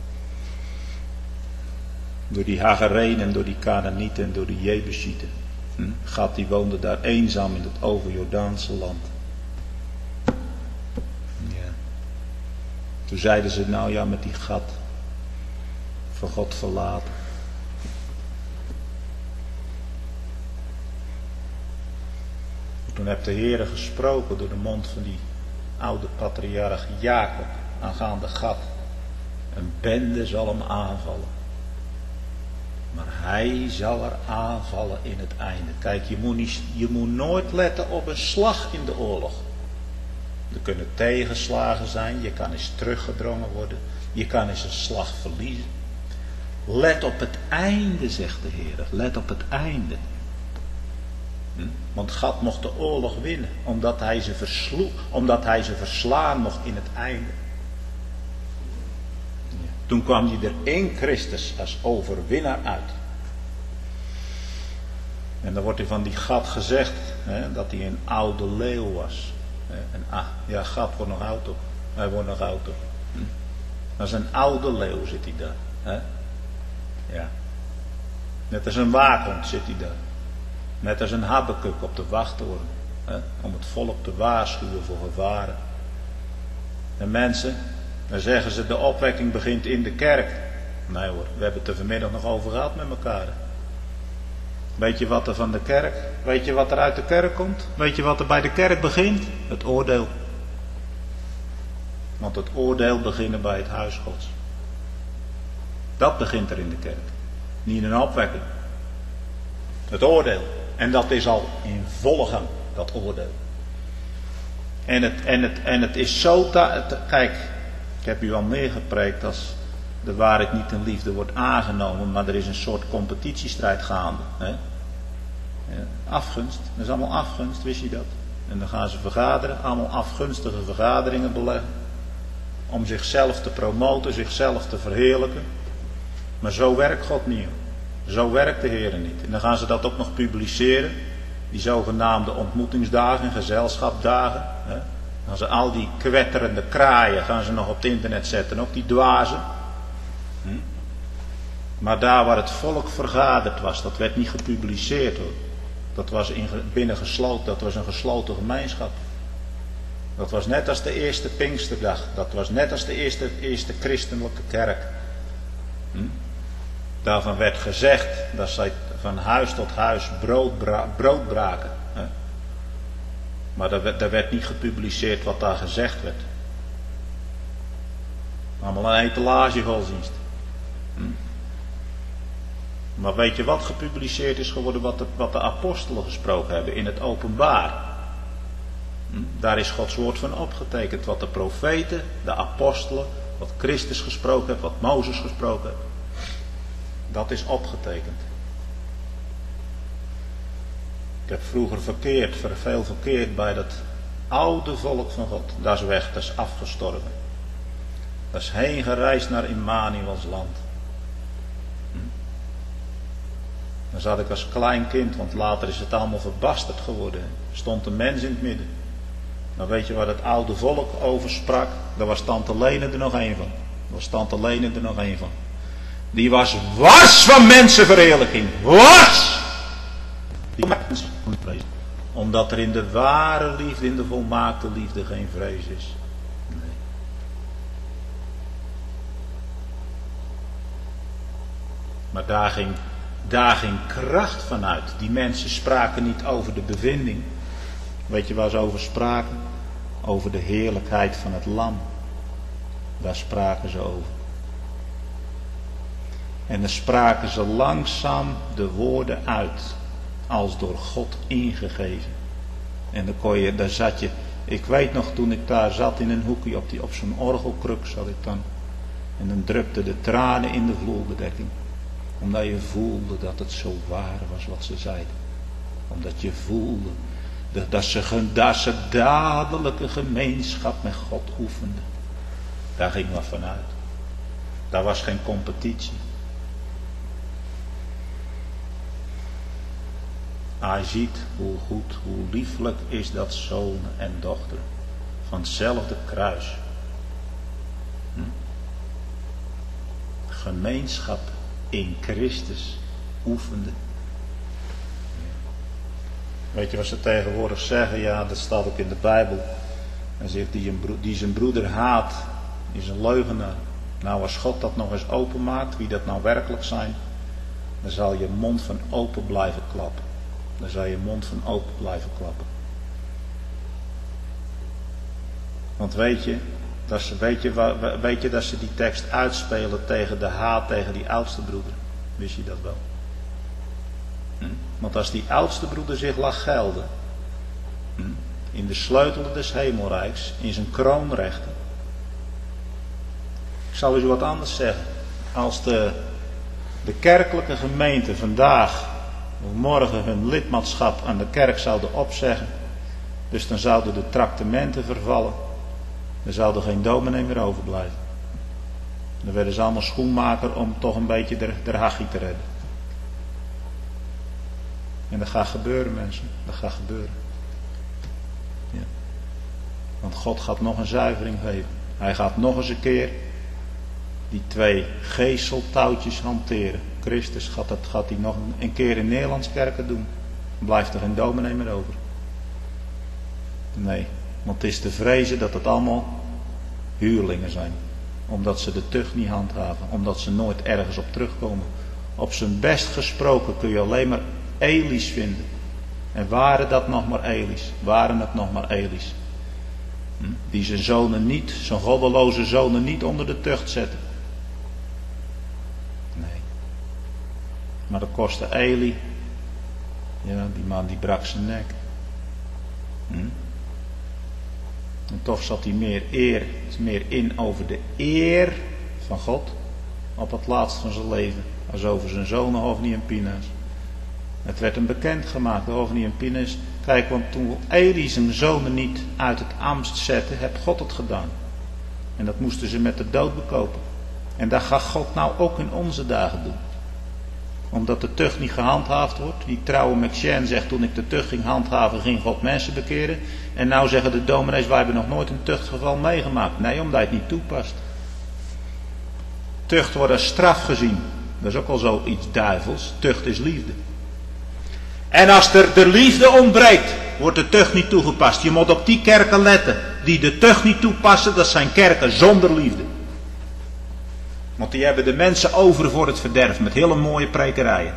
Door die Hagarenen, door die Kanaanieten en door die Jebusieten. Gat die woonde daar eenzaam in het overjordaanse land. Ja. Toen zeiden ze, nou ja, met die gat van God verlaten. Toen heeft de Heere gesproken door de mond van die oude patriarch Jacob aangaande gat. Een bende zal hem aanvallen. Maar hij zal er aanvallen in het einde. Kijk, je moet, niet, je moet nooit letten op een slag in de oorlog. Er kunnen tegenslagen zijn, je kan eens teruggedrongen worden, je kan eens een slag verliezen. Let op het einde, zegt de Heer. Let op het einde. Hm? Want God mocht de oorlog winnen, omdat hij ze versloeg, omdat hij ze verslaan mocht in het einde. Ja. Toen kwam hij er in Christus als overwinnaar uit. En dan wordt er van die Gad gezegd, hè, dat hij een oude leeuw was. En ah, ja, Gad wordt nog oud op. Hij wordt nog oud op. Hm? Dat is een oude leeuw zit hij daar. Hè? Ja. Net als een waakhond zit hij daar. Net als een Habakuk op de wachttoren. Hè, om het volk te waarschuwen voor gevaren. En mensen, dan zeggen ze de opwekking begint in de kerk. Nee hoor, we hebben het er vanmiddag nog over gehad met elkaar. Weet je wat er van de kerk, weet je wat er uit de kerk komt? Weet je wat er bij de kerk begint? Het oordeel. Want het oordeel begint bij het huis Gods. Dat begint er in de kerk. Niet in een opwekking. Het oordeel. En dat is al in volle gang, dat oordeel. En het, en het, en het is zo... Ta- het, kijk, ik heb u al meer gepreekt als de waarheid niet in liefde wordt aangenomen, maar er is een soort competitiestrijd gaande. Hè? Ja, afgunst, dat is allemaal afgunst, wist je dat? En dan gaan ze vergaderen, allemaal afgunstige vergaderingen beleggen. Om zichzelf te promoten, zichzelf te verheerlijken. Maar zo werkt God niet. Zo werkt de Heer niet. En dan gaan ze dat ook nog publiceren. Die zogenaamde ontmoetingsdagen en gezelschapdagen. Hè. Dan gaan ze al die kwetterende kraaien gaan ze nog op het internet zetten. Ook die dwazen. Hm? Maar daar waar het volk vergaderd was, dat werd niet gepubliceerd hoor. Dat was in, binnen gesloten, dat was een gesloten gemeenschap. Dat was net als de eerste Pinksterdag. Dat was net als de eerste, eerste christelijke kerk. Hm? Daarvan werd gezegd dat zij van huis tot huis brood, bra- brood braken. Hè? Maar daar werd, daar werd niet gepubliceerd wat daar gezegd werd. Allemaal een etalagegodsdienst. Hm? Maar weet je wat gepubliceerd is geworden? Wat de, wat de apostelen gesproken hebben in het openbaar. Hm? Daar is Gods woord van opgetekend. Wat de profeten, de apostelen, wat Christus gesproken heeft, wat Mozes gesproken heeft. Dat is opgetekend. Ik heb vroeger verkeerd, veel verkeerd bij dat oude volk van God. Dat is weg, dat is afgestorven. Dat is heen gereisd naar Immanuels land. Hm? Dan zat ik als klein kind, want later is het allemaal verbasterd geworden. Er stond een mens in het midden. Dan weet je waar dat oude volk over sprak? Daar was tante Lene er nog één van. Daar was tante Lene er nog één van. Die was wars van mensenverheerlijking. Wars! Die mensen vrezen. Omdat er in de ware liefde, in de volmaakte liefde geen vrees is. Nee. Maar daar ging, daar ging kracht van uit. Die mensen spraken niet over de bevinding. Weet je waar ze over spraken? Over de heerlijkheid van het lam. Daar spraken ze over. En dan spraken ze langzaam de woorden uit. Als door God ingegeven. En dan kon je, daar zat je. Ik weet nog toen ik daar zat in een hoekje op, die, op zo'n orgelkruk zat ik dan. En dan drupten de tranen in de vloerbedekking. Omdat je voelde dat het zo waar was wat ze zeiden. Omdat je voelde dat, dat, ze, dat ze dadelijke gemeenschap met God oefenden. Daar ging wat van uit. Daar was geen competitie. Hij ziet hoe goed, hoe lieflijk is dat zoon en dochter van hetzelfde kruis. Hm? Gemeenschap in Christus oefende. Weet je wat ze tegenwoordig zeggen? Ja, dat staat ook in de Bijbel. Hij zegt, die, een bro- die zijn broeder haat, is een leugenaar. Nou, als God dat nog eens openmaakt, wie dat nou werkelijk zijn, dan zal je mond van open blijven klappen. Dan zal je mond van open blijven klappen. Want weet je, dat ze, weet, je, weet je dat ze die tekst uitspelen tegen de haat tegen die oudste broeder? Wist je dat wel? Hm? Want als die oudste broeder zich laat gelden, hm? in de sleutel des hemelrijks, in zijn kroonrechten. Ik zal u wat anders zeggen. Als de, de kerkelijke gemeente vandaag of morgen hun lidmaatschap aan de kerk zouden opzeggen, dus dan zouden de traktementen vervallen, dan zou er geen dominee meer overblijven. Dan werden ze allemaal schoenmaker om toch een beetje de, de hachie te redden. En dat gaat gebeuren, mensen. Dat gaat gebeuren. Ja. Want God gaat nog een zuivering geven. Hij gaat nog eens een keer die twee geeseltouwtjes hanteren. Christus gaat dat gaat hij nog een keer in Nederlands kerken doen. blijft er geen dominee meer over. Nee, want het is te vrezen dat het allemaal huurlingen zijn. Omdat ze de tucht niet handhaven. Omdat ze nooit ergens op terugkomen. Op zijn best gesproken kun je alleen maar Eli's vinden. En waren dat nog maar Eli's? Waren het nog maar Eli's? Hm? Die zijn zonen niet, zijn goddeloze zonen niet onder de tucht zetten. Nee. Maar dat kostte Eli. Ja, die man die brak zijn nek. Hm? En toch zat hij meer eer, meer in over de eer van God op het laatst van zijn leven, als over zijn zonen Hofni en Pinhas. Het werd hem bekendgemaakt, Hofni en Pinhas. Kijk, want toen Eli zijn zonen niet uit het ambt zette, heeft God het gedaan. En dat moesten ze met de dood bekopen. En dat gaat God nou ook in onze dagen doen. Omdat de tucht niet gehandhaafd wordt. Die trouwe McShane zegt, toen ik de tucht ging handhaven, ging God mensen bekeren. En nou zeggen de dominees, wij hebben nog nooit een tuchtgeval meegemaakt. Nee, omdat het niet toepast. Tucht wordt als straf gezien. Dat is ook al zoiets duivels. Tucht is liefde. En als er de liefde ontbreekt, wordt de tucht niet toegepast. Je moet op die kerken letten die de tucht niet toepassen. Dat zijn kerken zonder liefde. Want die hebben de mensen over voor het verderf met hele mooie prekerijen.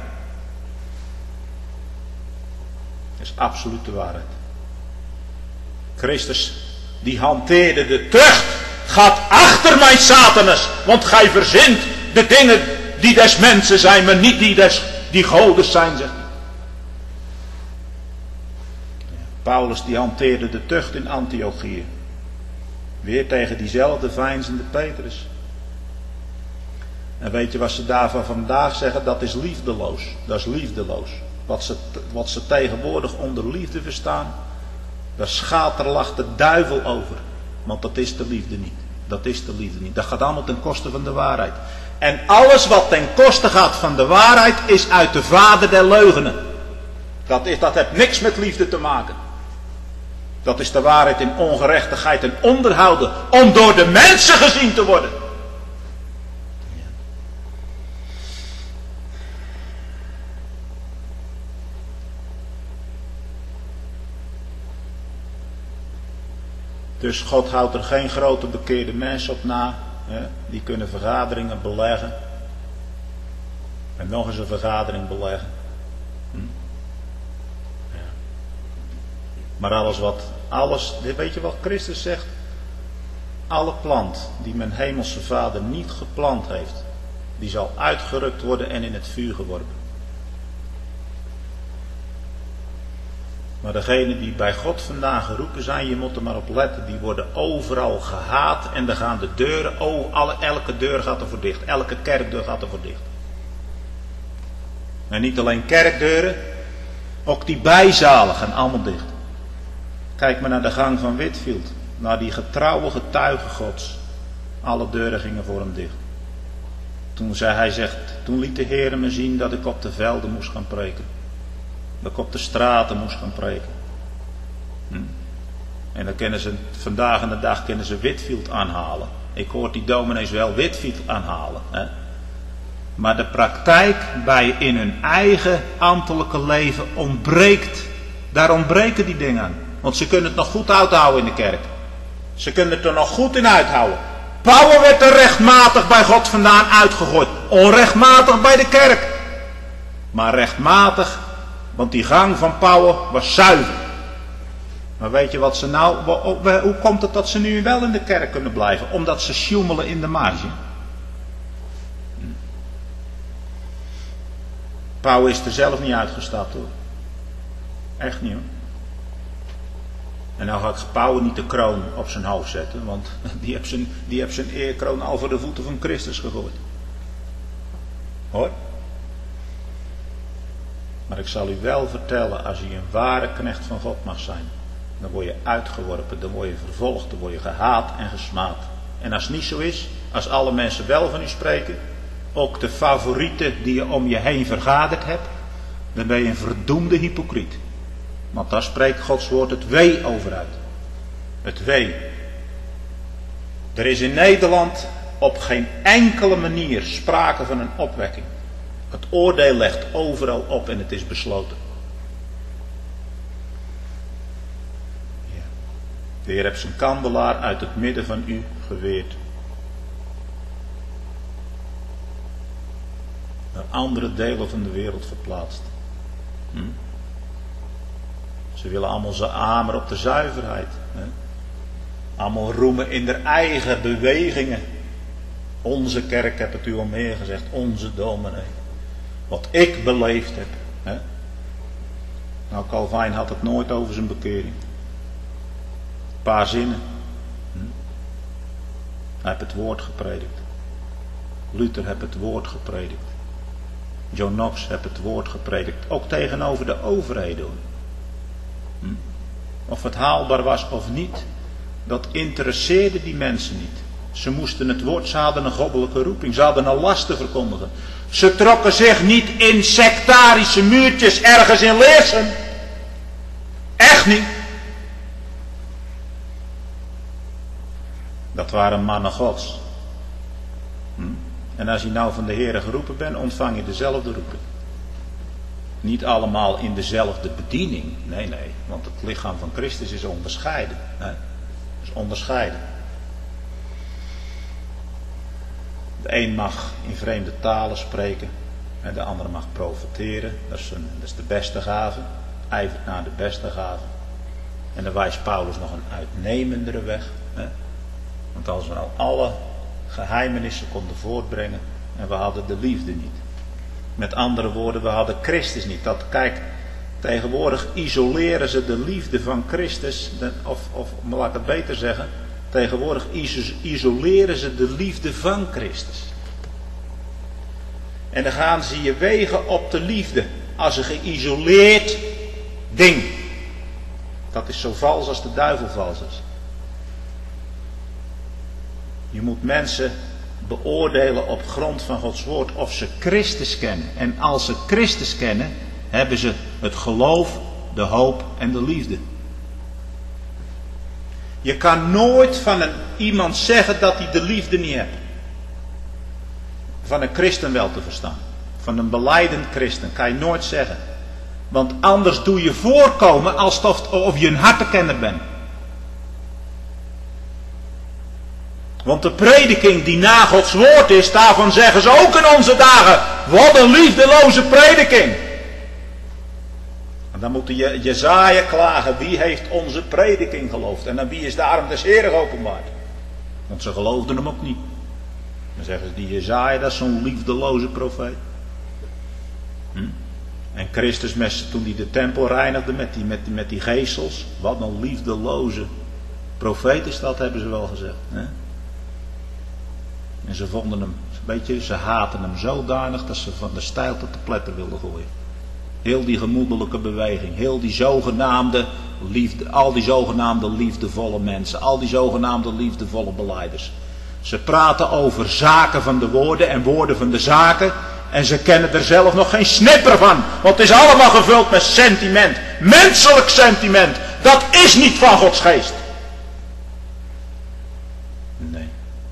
Dat is absoluut de waarheid. Christus, die hanteerde de tucht. Gaat achter mij, Satanas, want gij verzint de dingen die des mensen zijn, maar niet die des die godes zijn, zegt hij. Paulus die hanteerde de tucht in Antiochië. Weer tegen diezelfde veinzende Petrus. En weet je wat ze daarvan vandaag zeggen? Dat is liefdeloos. Dat is liefdeloos. Wat ze, wat ze tegenwoordig onder liefde verstaan, daar schaterlacht de duivel over. Want dat is de liefde niet. Dat is de liefde niet. Dat gaat allemaal ten koste van de waarheid. En alles wat ten koste gaat van de waarheid is uit de vader der leugenen. Dat, is, dat heeft niks met liefde te maken. Dat is de waarheid in ongerechtigheid en onderhouden. Om door de mensen gezien te worden. Dus God houdt er geen grote bekeerde mensen op na. Hè? Die kunnen vergaderingen beleggen. En nog eens een vergadering beleggen. Hm? Ja. Maar alles wat, alles, weet je wat Christus zegt? Alle plant die mijn hemelse vader niet geplant heeft, die zal uitgerukt worden en in het vuur geworpen. Maar degenen die bij God vandaan geroepen zijn, je moet er maar op letten, die worden overal gehaat en dan gaan de deuren, oh, alle, elke deur gaat er voor dicht, elke kerkdeur gaat er voor dicht. En niet alleen kerkdeuren, ook die bijzalen gaan allemaal dicht. Kijk maar naar de gang van Whitfield, naar die getrouwe getuigen Gods. Alle deuren gingen voor hem dicht. Toen zei hij, zegt, toen liet de Heer me zien dat ik op de velden moest gaan preken. Dat ik op de straten moest gaan preken. Hm. En dan kunnen ze, vandaag in de dag kunnen ze Whitfield aanhalen. Ik hoor die dominees wel Whitfield aanhalen. Hè. Maar de praktijk bij in hun eigen ambtelijke leven ontbreekt. Daar ontbreken die dingen aan. Want ze kunnen het nog goed uithouden in de kerk. Ze kunnen het er nog goed in uithouden. Pauwen werd er rechtmatig bij God vandaan uitgegooid. Onrechtmatig bij de kerk. Maar rechtmatig, want die gang van Pauwen was zuiver. Maar weet je wat ze nou, hoe komt het dat ze nu wel in de kerk kunnen blijven? Omdat ze sjoemelen in de marge. Pauwen is er zelf niet uitgestapt hoor. Echt niet hoor. En nou ga ik Pauwen niet de kroon op zijn hoofd zetten, want die heeft zijn, die heeft zijn eerkroon al voor de voeten van Christus gegooid. Hoor. Maar ik zal u wel vertellen, als u een ware knecht van God mag zijn, dan word je uitgeworpen, dan word je vervolgd, dan word je gehaat en gesmaad. En als het niet zo is, als alle mensen wel van u spreken, ook de favorieten die je om je heen vergaderd hebt, dan ben je een verdoemde hypocriet. Want daar spreekt Gods woord het wee over uit. Het wee. Er is in Nederland op geen enkele manier sprake van een opwekking. Het oordeel legt overal op en het is besloten. De Heer heeft zijn kandelaar uit het midden van u geweerd. Naar andere delen van de wereld verplaatst. Hm? Ze willen allemaal zo amen op de zuiverheid. Hè? Allemaal roemen in hun eigen bewegingen. Onze kerk, heb het u al meer gezegd, onze dominee. Wat ik beleefd heb. Hè? Nou, Calvijn had het nooit over zijn bekering. Een paar zinnen. Hm? Hij heeft het woord gepredikt. Luther heeft het woord gepredikt. John Knox heeft het woord gepredikt. Ook tegenover de overheden. Hm? Of het haalbaar was of niet, dat interesseerde die mensen niet. Ze moesten het woord, ze hadden een goddelijke roeping, ze hadden een last te verkondigen. Ze trokken zich niet in sectarische muurtjes ergens in Leersum. Echt niet. Dat waren mannen Gods. Hm? En als je nou van de Heere geroepen bent, ontvang je dezelfde roeping. Niet allemaal in dezelfde bediening. Nee, nee. Want het lichaam van Christus is onderscheiden. Hè? Is onderscheiden. De een mag in vreemde talen spreken. En de andere mag profeteren. Dat is, een, dat is de beste gave. Ijvert naar de beste gave. En dan wijst Paulus nog een uitnemendere weg. Hè? Want als we nou alle geheimenissen konden voortbrengen. En we hadden de liefde niet. Met andere woorden, we hadden Christus niet. Dat, kijk, tegenwoordig isoleren ze de liefde van Christus. Of, of laat ik het beter zeggen. Tegenwoordig isoleren ze de liefde van Christus. En dan gaan ze je wegen op de liefde. Als een geïsoleerd ding. Dat is zo vals als de duivel vals is. Je moet mensen beoordelen op grond van Gods woord of ze Christus kennen. En als ze Christus kennen, hebben ze het geloof, de hoop en de liefde. Je kan nooit van een, iemand zeggen dat hij de liefde niet heeft. Van een christen wel te verstaan. Van een belijdend christen kan je nooit zeggen. Want anders doe je voorkomen alsof of je een hartenkenner bent. Want de prediking die na Gods woord is, daarvan zeggen ze ook in onze dagen, wat een liefdeloze prediking. En dan moet je Jesaja klagen, wie heeft onze prediking geloofd? En aan wie is daarom des Heeren geopenbaard? Want ze geloofden hem ook niet. Dan zeggen ze, die Jesaja, dat is zo'n liefdeloze profeet. Hm? En Christus, met, toen hij de tempel reinigde met die, met, die, met die geesels, wat een liefdeloze profeet is dat, hebben ze wel gezegd. Hè? En ze vonden hem, weet je, ze haten hem zodanig dat ze van de stijl tot de pletter wilden gooien. Heel die gemoedelijke beweging, heel die zogenaamde liefde, al die zogenaamde liefdevolle mensen, al die zogenaamde liefdevolle belijders. Ze praten over zaken van de woorden en woorden van de zaken en ze kennen er zelf nog geen snipper van. Want het is allemaal gevuld met sentiment, menselijk sentiment. Dat is niet van Gods geest. Nee.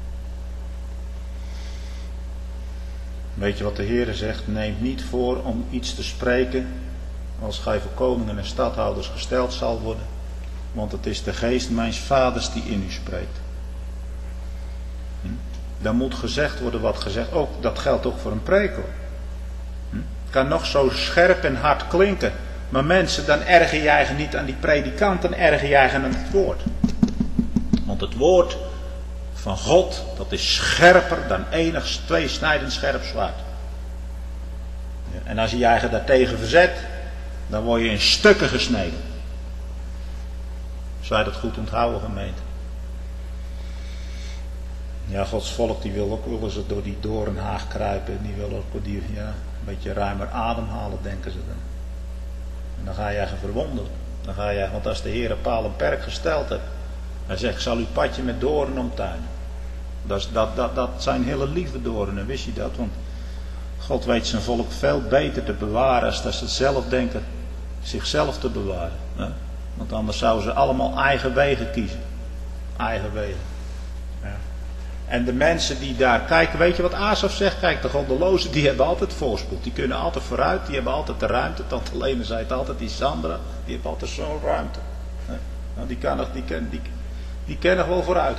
Weet je wat de Heere zegt? Neem niet voor om iets te spreken als gij voor koningen en stadhouders gesteld zal worden. Want het is de geest mijns vaders die in u spreekt. Hm? Dan moet gezegd worden wat gezegd. Ook, dat geldt ook voor een preek. Hm? Het kan nog zo scherp en hard klinken. Maar mensen, dan erger je eigenlijk niet aan die predikant. Dan erger je eigenlijk aan het woord. Want het woord van God, dat is scherper dan enig tweesnijdend scherp zwaard. En als je je eigen daartegen verzet, dan word je in stukken gesneden. Zou je dat goed onthouden, gemeente? Ja, Gods volk die wil ook wel eens door die doornhaag kruipen. Die wil ook die, ja, een beetje ruimer ademhalen, denken ze dan. En dan ga je eigen verwonderen. Dan ga je, want als de Heer een paal en perk gesteld hebt, hij zegt, ik zal uw padje met doornen omtuinen. Dat, dat, dat, dat zijn hele lieve doornen, wist je dat? Want God weet zijn volk veel beter te bewaren als dat ze het zelf denken zichzelf te bewaren. Hè? Want anders zouden ze allemaal eigen wegen kiezen. Eigen wegen. Ja. En de mensen die daar kijken, weet je wat Asaf zegt? Kijk, de goddelozen, die hebben altijd voorspoed. Die kunnen altijd vooruit, die hebben altijd de ruimte. Tante Lene zei het altijd, die Sandra, die hebben altijd zo'n ruimte. Hè? Nou, die kan nog, die kan, die, die kan nog wel vooruit.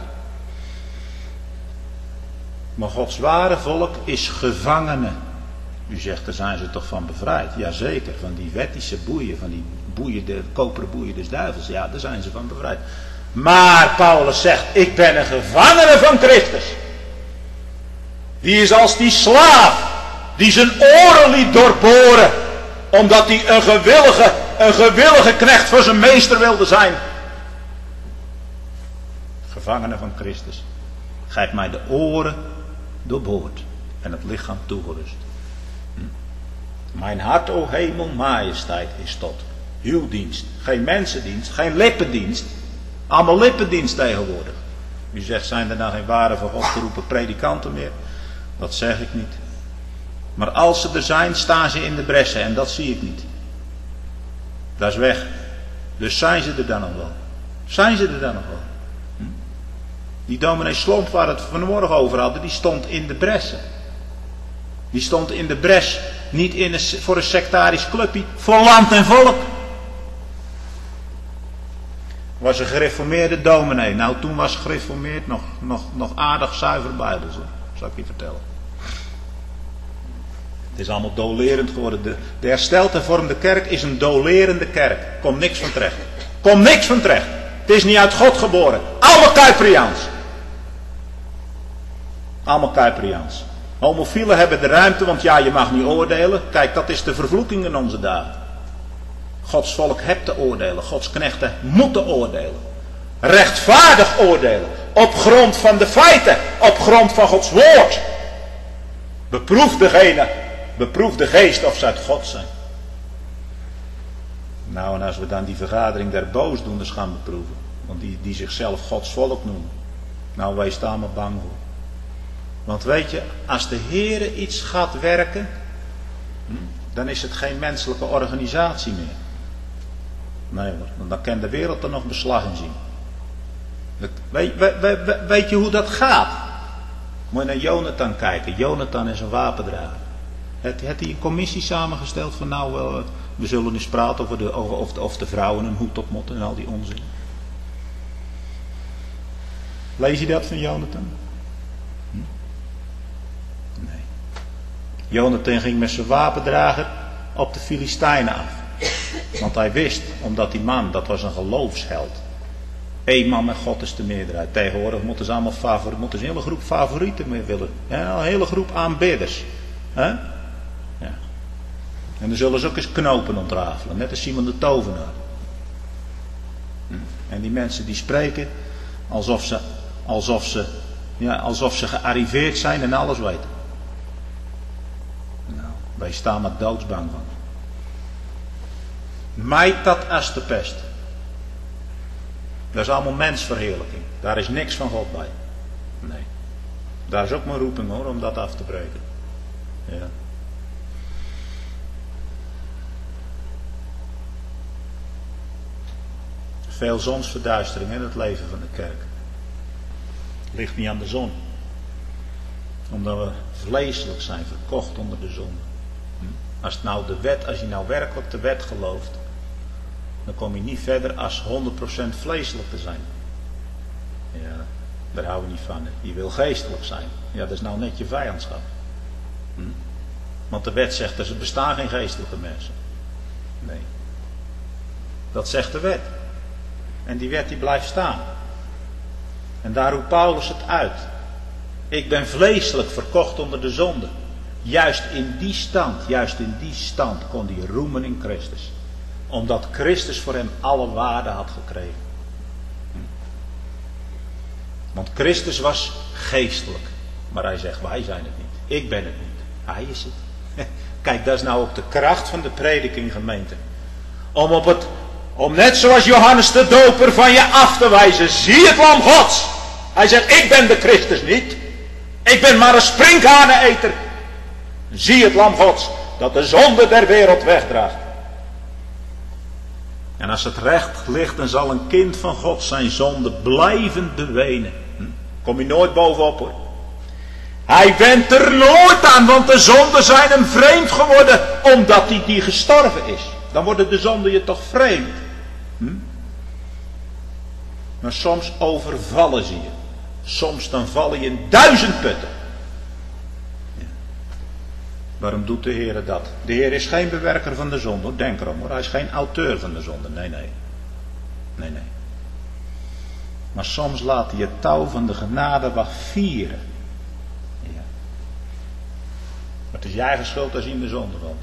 Maar Gods ware volk is gevangenen. U zegt, daar zijn ze toch van bevrijd? Jazeker, van die wettische boeien, van die boeien, de koperen boeien des duivels. Ja, daar zijn ze van bevrijd. Maar Paulus zegt, ik ben een gevangene van Christus. Die is als die slaaf, die zijn oren liet doorboren, omdat hij een gewillige, een gewillige knecht voor zijn meester wilde zijn. Gevangene van Christus. Gij mij de oren doorboord en het lichaam toegerust. Hm. Mijn hart, o hemel, majesteit, is tot uw dienst. Geen mensendienst, geen lippendienst. Allemaal lippendienst tegenwoordig. U zegt, zijn er nou geen ware van God geroepen predikanten meer? Dat zeg ik niet. Maar als ze er zijn, staan ze in de bressen en dat zie ik niet. Dat is weg. Dus zijn ze er dan nog wel? Zijn ze er dan nog wel? Hm? Die dominee Slomp waar het vanmorgen over hadden, die stond in de bressen. Die stond in de bres, niet in een, voor een sectarisch clubje, voor land en volk. Was een gereformeerde dominee. Nou, toen was gereformeerd nog, nog, nog aardig zuiver bijbels, zal ik je vertellen. Het is allemaal dolerend geworden. De, de hersteld hervormde kerk is een dolerende kerk. Komt niks van terecht. Komt niks van terecht. Het is niet uit God geboren. Allemaal Kuiperiaans. Allemaal Kuiperiaans. Homofielen hebben de ruimte, want ja, je mag niet oordelen. Kijk, dat is de vervloeking in onze dagen. Gods volk hebt te oordelen. Gods knechten moeten oordelen. Rechtvaardig oordelen. Op grond van de feiten. Op grond van Gods woord. Beproef degene. Beproef de geest of ze uit God zijn. Nou, en als we dan die vergadering der boosdoeners gaan beproeven. Want die, die zichzelf Gods volk noemen. Nou, wees daar maar bang voor. Want weet je, als de Heere iets gaat werken. Dan is het geen menselijke organisatie meer. Nee hoor, want dan kan de wereld er nog beslag in zien. Weet, weet, weet, weet je hoe dat gaat? Moet je naar Jonathan kijken. Jonathan is een wapendrager. Heeft hij een commissie samengesteld van nou, uh, we zullen eens praten over de, over, of, de, of de vrouwen een hoed op moeten en al die onzin. Lees je dat van Jonathan? Hm? Nee. Jonathan ging met zijn wapendrager op de Filistijnen af. Want hij wist, omdat die man, dat was een geloofsheld. Eén man met God is de meerderheid. Tegenwoordig moeten ze allemaal favorieten, moeten ze een hele groep favorieten meer willen. Ja, een hele groep aanbidders. He? Ja. En dan zullen ze ook eens knopen ontrafelen. Net als Simon de Tovenaar. En die mensen die spreken alsof ze, alsof ze, ja, alsof ze gearriveerd zijn en alles weten. Nou, wij staan er doodsbang van. Mijt dat als de pest. Dat is allemaal mensverheerlijking. Daar is niks van God bij. Nee. Daar is ook mijn roeping hoor, om dat af te breken. Ja. Veel zonsverduistering in het leven van de kerk. Het ligt niet aan de zon. Omdat we vleeselijk zijn, verkocht onder de zon. Als, nou de wet, als je nou werkelijk de wet gelooft, dan kom je niet verder als honderd procent vleeselijk te zijn. Ja, daar houden we niet van. Je wil geestelijk zijn. Ja, dat is nou net je vijandschap. Hm? Want de wet zegt, er bestaan geen geestelijke mensen. Nee. Dat zegt de wet. En die wet die blijft staan. En daar roept Paulus het uit. Ik ben vleeselijk verkocht onder de zonde. Juist in die stand, juist in die stand kon hij roemen in Christus. Omdat Christus voor hem alle waarde had gekregen. Want Christus was geestelijk. Maar hij zegt, wij zijn het niet. Ik ben het niet. Hij is het. Kijk, dat is nou ook de kracht van de prediking, gemeente. Om op het, om net zoals Johannes de Doper van je af te wijzen. Zie het lam Gods. Hij zegt, ik ben de Christus niet. Ik ben maar een sprinkhaneneter. Zie het lam Gods, dat de zonde der wereld wegdraagt. En als het recht ligt, dan zal een kind van God zijn zonde blijvend bewenen. Hm? Kom je nooit bovenop hoor. Hij went er nooit aan, want de zonden zijn hem vreemd geworden, omdat hij die gestorven is. Dan worden de zonden je toch vreemd. Hm? Maar soms overvallen ze je. Soms dan vallen je in duizend putten. Ja. Waarom doet de Heer dat? De Heer is geen bewerker van de zonde. Denk erom hoor. Hij is geen auteur van de zonde. Nee, nee. Nee, nee. Maar soms laat hij het touw van de genade wat vieren. Ja. Maar het is je eigen schuld als je in de zonde valt.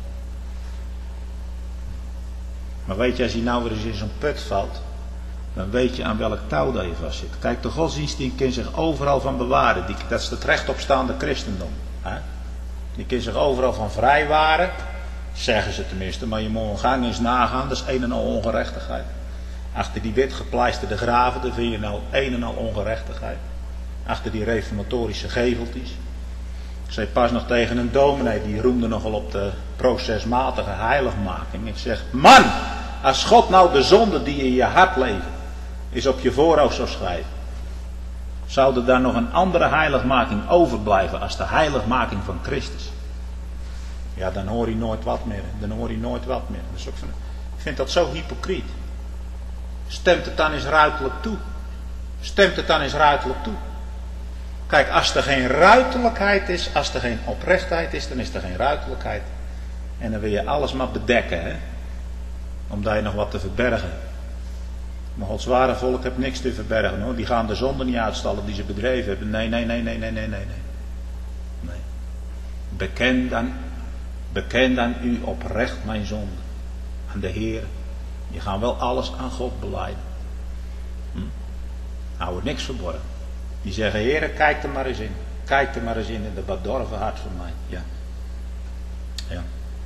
Maar weet je, als je nou weer eens in zo'n put valt, dan weet je aan welk touw dat je vast zit. Kijk, de godsdienst die kan zich overal van bewaren. Die, dat is het rechtopstaande christendom. Hè? Die kan zich overal van vrijwaren. Zeggen ze tenminste, maar je moet een gang eens nagaan. Dat is een en al ongerechtigheid. Achter die wit gepleisterde graven, daar vind je nou een en al ongerechtigheid. Achter die reformatorische geveltjes. Ik zei pas nog tegen een dominee, die roemde nogal op de procesmatige heiligmaking. Ik zeg, man, als God nou de zonde die in je hart leven, is op je voorhoofd zou schrijven, zou er daar nog een andere heiligmaking overblijven als de heiligmaking van Christus? Ja, dan hoor je nooit wat meer. Dan hoor je nooit wat meer. Dat is ook van, ik vind dat zo hypocriet. Stemt het dan eens ruiterlijk toe. Stemt het dan eens ruiterlijk toe. Kijk, als er geen ruiterlijkheid is, als er geen oprechtheid is, dan is er geen ruiterlijkheid. En dan wil je alles maar bedekken, hè. Omdat je nog wat te verbergen hebt. Maar Gods ware volk heeft niks te verbergen, hoor. Die gaan de zonde niet uitstallen die ze bedreven hebben. Nee, nee, nee, nee, nee, nee, nee. nee. Beken dan, beken dan u oprecht mijn zonde. Aan de Heer. Je gaat wel alles aan God belijden. Hm? Hou er niks verborgen. Die zeggen, Heer, kijk er maar eens in. Kijk er maar eens in in de bedorven hart van mij. Ja. Ja.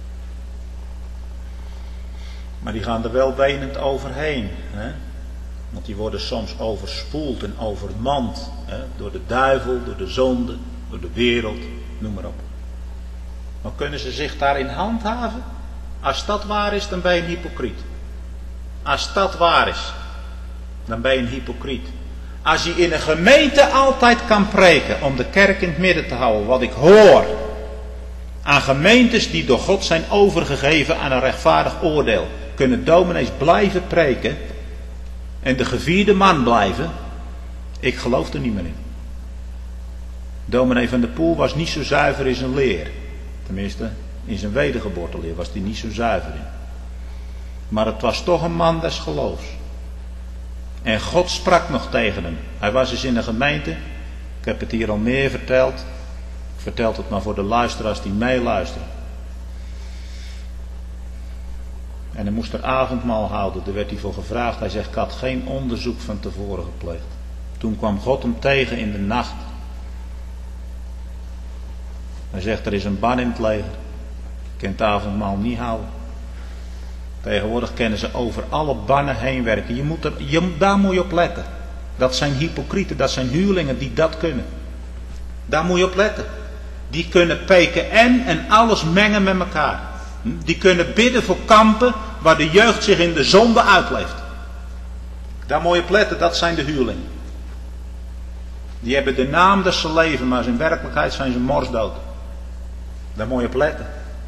Maar die gaan er wel wenend overheen. Hè? Want die worden soms overspoeld en overmand. Hè? Door de duivel, door de zonde, door de wereld. Noem maar op. Maar kunnen ze zich daarin handhaven? Als dat waar is, dan ben je een hypocriet. Als dat waar is, dan ben je een hypocriet. Als je in een gemeente altijd kan preken om de kerk in het midden te houden, wat ik hoor aan gemeentes die door God zijn overgegeven aan een rechtvaardig oordeel, kunnen dominees blijven preken en de gevierde man blijven, ik geloof er niet meer in. Dominee van der Poel was niet zo zuiver in zijn leer. Tenminste, in zijn wedergeboorteleer was hij niet zo zuiver in. Maar het was toch een man des geloofs. En God sprak nog tegen hem. Hij was eens in de gemeente. Ik heb het hier al meer verteld. Ik vertel het maar voor de luisteraars die meeluisteren. En hij moest er avondmaal houden. Daar werd hij voor gevraagd. Hij zegt, ik had geen onderzoek van tevoren gepleegd. Toen kwam God hem tegen in de nacht. Hij zegt, er is een ban in het leger. Je kunt het avondmaal niet houden. Tegenwoordig kennen ze over alle bannen heen werken. Je moet er, je, daar moet je op letten. Dat zijn hypocrieten, dat zijn huurlingen die dat kunnen. Daar moet je op letten. Die kunnen P K N en alles mengen met elkaar. Die kunnen bidden voor kampen waar de jeugd zich in de zonde uitleeft. Daar moet je op letten, dat zijn de huurlingen. Die hebben de naam dat ze leven, maar in werkelijkheid zijn ze morsdood. Daar moet je op letten.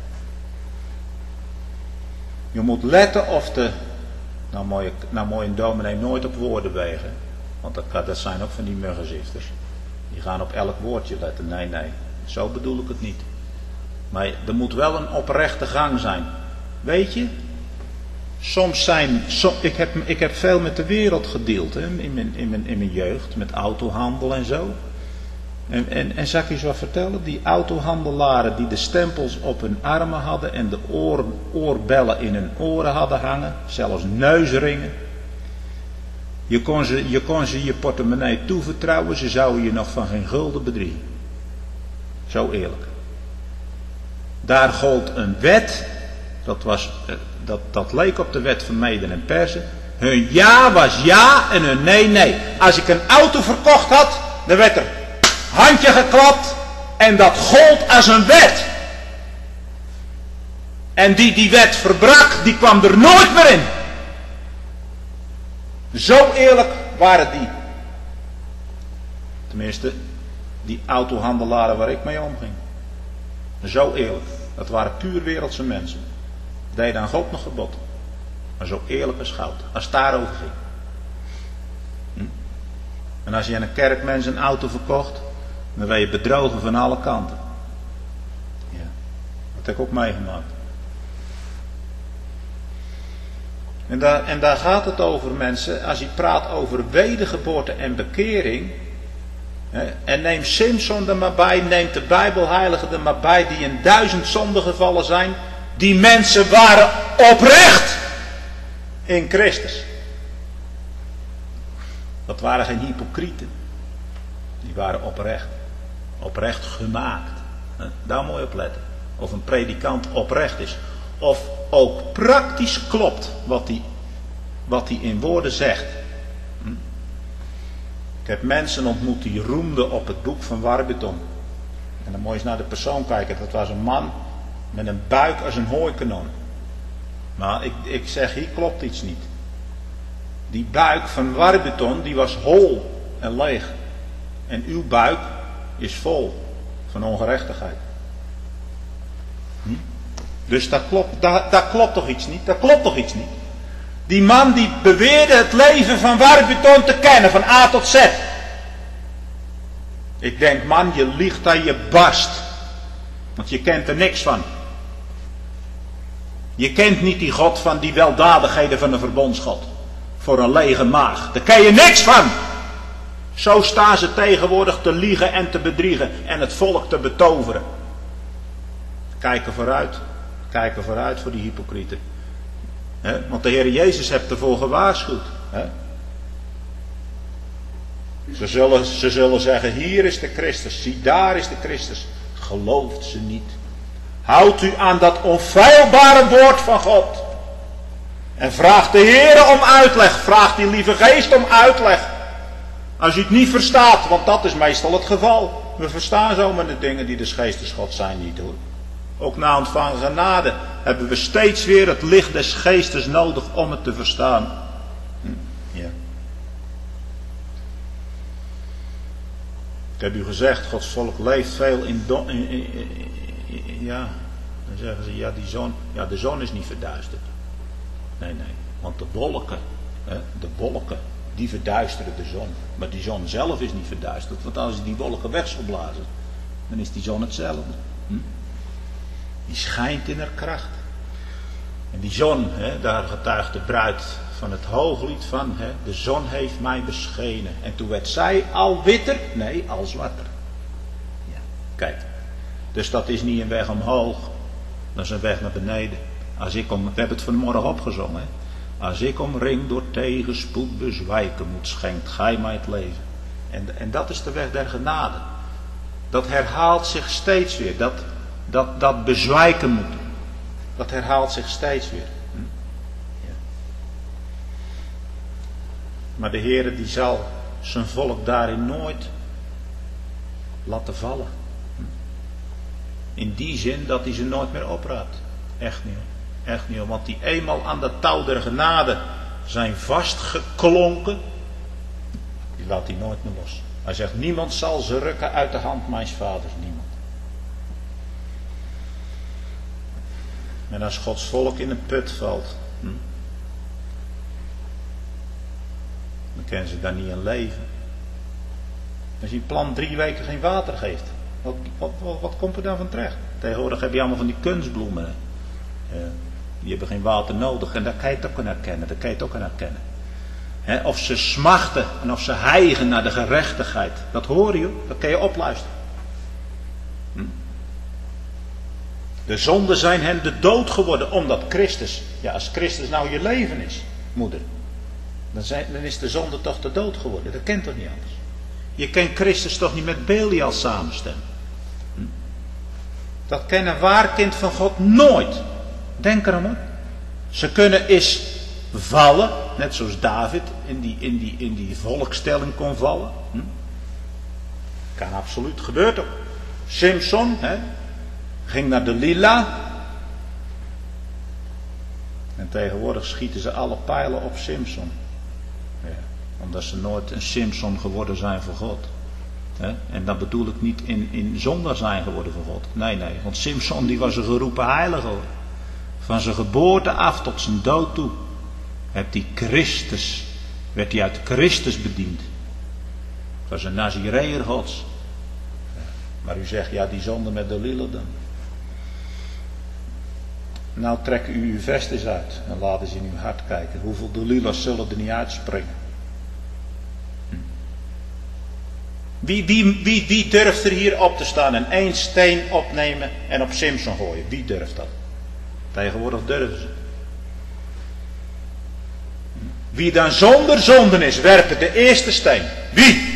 Je moet letten of de... Nou moet je, nou moet je een dominee nooit op woorden wegen. Want dat, dat zijn ook van die muggenzifters. Die gaan op elk woordje letten. Nee, nee. Zo bedoel ik het niet. Maar er moet wel een oprechte gang zijn. Weet je? Soms zijn... Som, ik, heb, ik heb veel met de wereld gedeeld. Hè, in, mijn, in, mijn, in mijn jeugd. Met autohandel en zo. En, en, en zal ik je eens wat vertellen? Die autohandelaren die de stempels op hun armen hadden en de oor, oorbellen in hun oren hadden hangen, zelfs neusringen. Je kon, ze, je kon ze je portemonnee toevertrouwen, ze zouden je nog van geen gulden bedriegen. Zo eerlijk. Daar gold een wet, dat, was, dat, dat leek op de wet van Meden en Persen. Hun ja was ja en hun nee nee. Als ik een auto verkocht had, dan werd er handje geklapt en dat gold als een wet. En die die wet verbrak, die kwam er nooit meer in. Zo eerlijk waren die. Tenminste, die autohandelaren waar ik mee omging. Zo eerlijk. Dat waren puur wereldse mensen. Deden aan God nog gebod. Maar zo eerlijk als goud. Als het daarover ging. Hm? En als je aan een kerkmens een auto verkocht, dan ben je bedrogen van alle kanten. Ja, dat heb ik ook meegemaakt. En daar, en daar gaat het over, mensen. Als je praat over wedergeboorte en bekering. Hè, en neem Simson er maar bij, neem de Bijbelheiligen er maar bij, die in duizend zonden gevallen zijn. Die mensen waren oprecht in Christus. Dat waren geen hypocrieten. Die waren oprecht. Oprecht gemaakt. Daar moet je op letten. Of een predikant oprecht is. Of ook praktisch klopt wat hij wat hij in woorden zegt. Hm? Ik heb mensen ontmoet die roemden op het boek van Warburton. En dan moet je eens naar de persoon kijken. Dat was een man met een buik als een hooikanon. Maar ik, ik zeg, hier klopt iets niet. Die buik van Warburton, die was hol en leeg. En uw buik is vol van ongerechtigheid. Hm? Dus dat klopt, dat, dat klopt toch iets niet? Dat klopt toch iets niet? Die man die beweerde het leven van Warburton te kennen, van A tot Z. Ik denk, man, je liegt aan je barst. Want je kent er niks van. Je kent niet die God van die weldadigheden van de verbondsgod. Voor een lege maag. Daar ken je niks van. Zo staan ze tegenwoordig te liegen en te bedriegen. En het volk te betoveren. Kijken vooruit. Kijken vooruit voor die hypocrieten. He? Want de Heer Jezus heeft ervoor gewaarschuwd. He? Ze, zullen, ze zullen zeggen, hier is de Christus. Zie, daar is de Christus. Gelooft ze niet. Houdt u aan dat onfeilbare woord van God. En vraag de Heer om uitleg. Vraag die lieve geest om uitleg. Als u het niet verstaat, want dat is meestal het geval. We verstaan zomaar de dingen die des geestes God zijn niet, hoor. Ook na ontvangen genade hebben we steeds weer het licht des geestes nodig om het te verstaan. Hm, ja. Ik heb u gezegd, Gods volk leeft veel in, don, in, in, in, in... Ja, dan zeggen ze, ja, die zon, ja, de zon is niet verduisterd. Nee, nee, want de wolken, hè, de wolken, die verduisteren de zon. Maar die zon zelf is niet verduisterd, want als je die wolken weg zou blazen, dan is die zon hetzelfde. Hm? Die schijnt in haar kracht. En die zon, hè, daar getuigt de bruid van het hooglied van, hè, de zon heeft mij beschenen. En toen werd zij al witter, nee, al zwarter. Ja, kijk. Dus dat is niet een weg omhoog, dat is een weg naar beneden. Als ik om, we hebben het vanmorgen opgezongen, hè. Als ik omring door tegenspoed bezwijken moet, schenkt gij mij het leven. En, en dat is de weg der genade. Dat herhaalt zich steeds weer. Dat, dat, dat bezwijken moet. Dat herhaalt zich steeds weer. Hm? Ja. Maar de Heere die zal zijn volk daarin nooit laten vallen. Hm? In die zin dat hij ze nooit meer opraapt. Echt niet. Echt niet, want die eenmaal aan de touw der genade zijn vastgeklonken, die laat hij nooit meer los. Hij zegt, niemand zal ze rukken uit de hand mijns vaders, niemand. En als Gods volk in een put valt, hm, dan kunnen ze daar niet in leven. Als je een plant drie weken geen water geeft, wat, wat, wat, wat komt er dan van terecht? Tegenwoordig heb je allemaal van die kunstbloemen. Hè. Ja. Die hebben geen water nodig en daar kan je het ook aan herkennen. Daar kan je het ook aan herkennen. He, of ze smachten en of ze hijgen naar de gerechtigheid. Dat hoor je, dat kan je opluisteren. Hm? De zonden zijn hen de dood geworden omdat Christus, ja als Christus nou je leven is, moeder. Dan, zijn, dan is de zonde toch de dood geworden. Dat kent toch niet anders. Je kent Christus toch niet met Belial samenstemmen. Hm? Dat kent een waar kind van God nooit. Denk erom hoor. Ze kunnen eens vallen, net zoals David in die, in die, in die volkstelling kon vallen. Hm? Kan absoluut, gebeurt ook. Simson hè, ging naar Delila. En tegenwoordig schieten ze alle pijlen op Simson. Ja, omdat ze nooit een Simson geworden zijn voor God. Hè? En dat bedoel ik niet in, in zondaar zijn geworden voor God. Nee, nee, want Simson die was een geroepen heilige hoor. Van zijn geboorte af tot zijn dood toe. Heeft die Christus, werd hij uit Christus bediend. Het was een Nazireër Gods. Maar u zegt, ja, die zonde met de Delilah dan. Nou, trek u uw vest eens uit en laat eens in uw hart kijken. Hoeveel Delilahs zullen er niet uitspringen? Hm. Wie, wie, wie, wie durft er hier op te staan en één steen opnemen en op Simson gooien? Wie durft dat? Tegenwoordig durven ze. Wie dan zonder zonden is, werpen de eerste steen. Wie?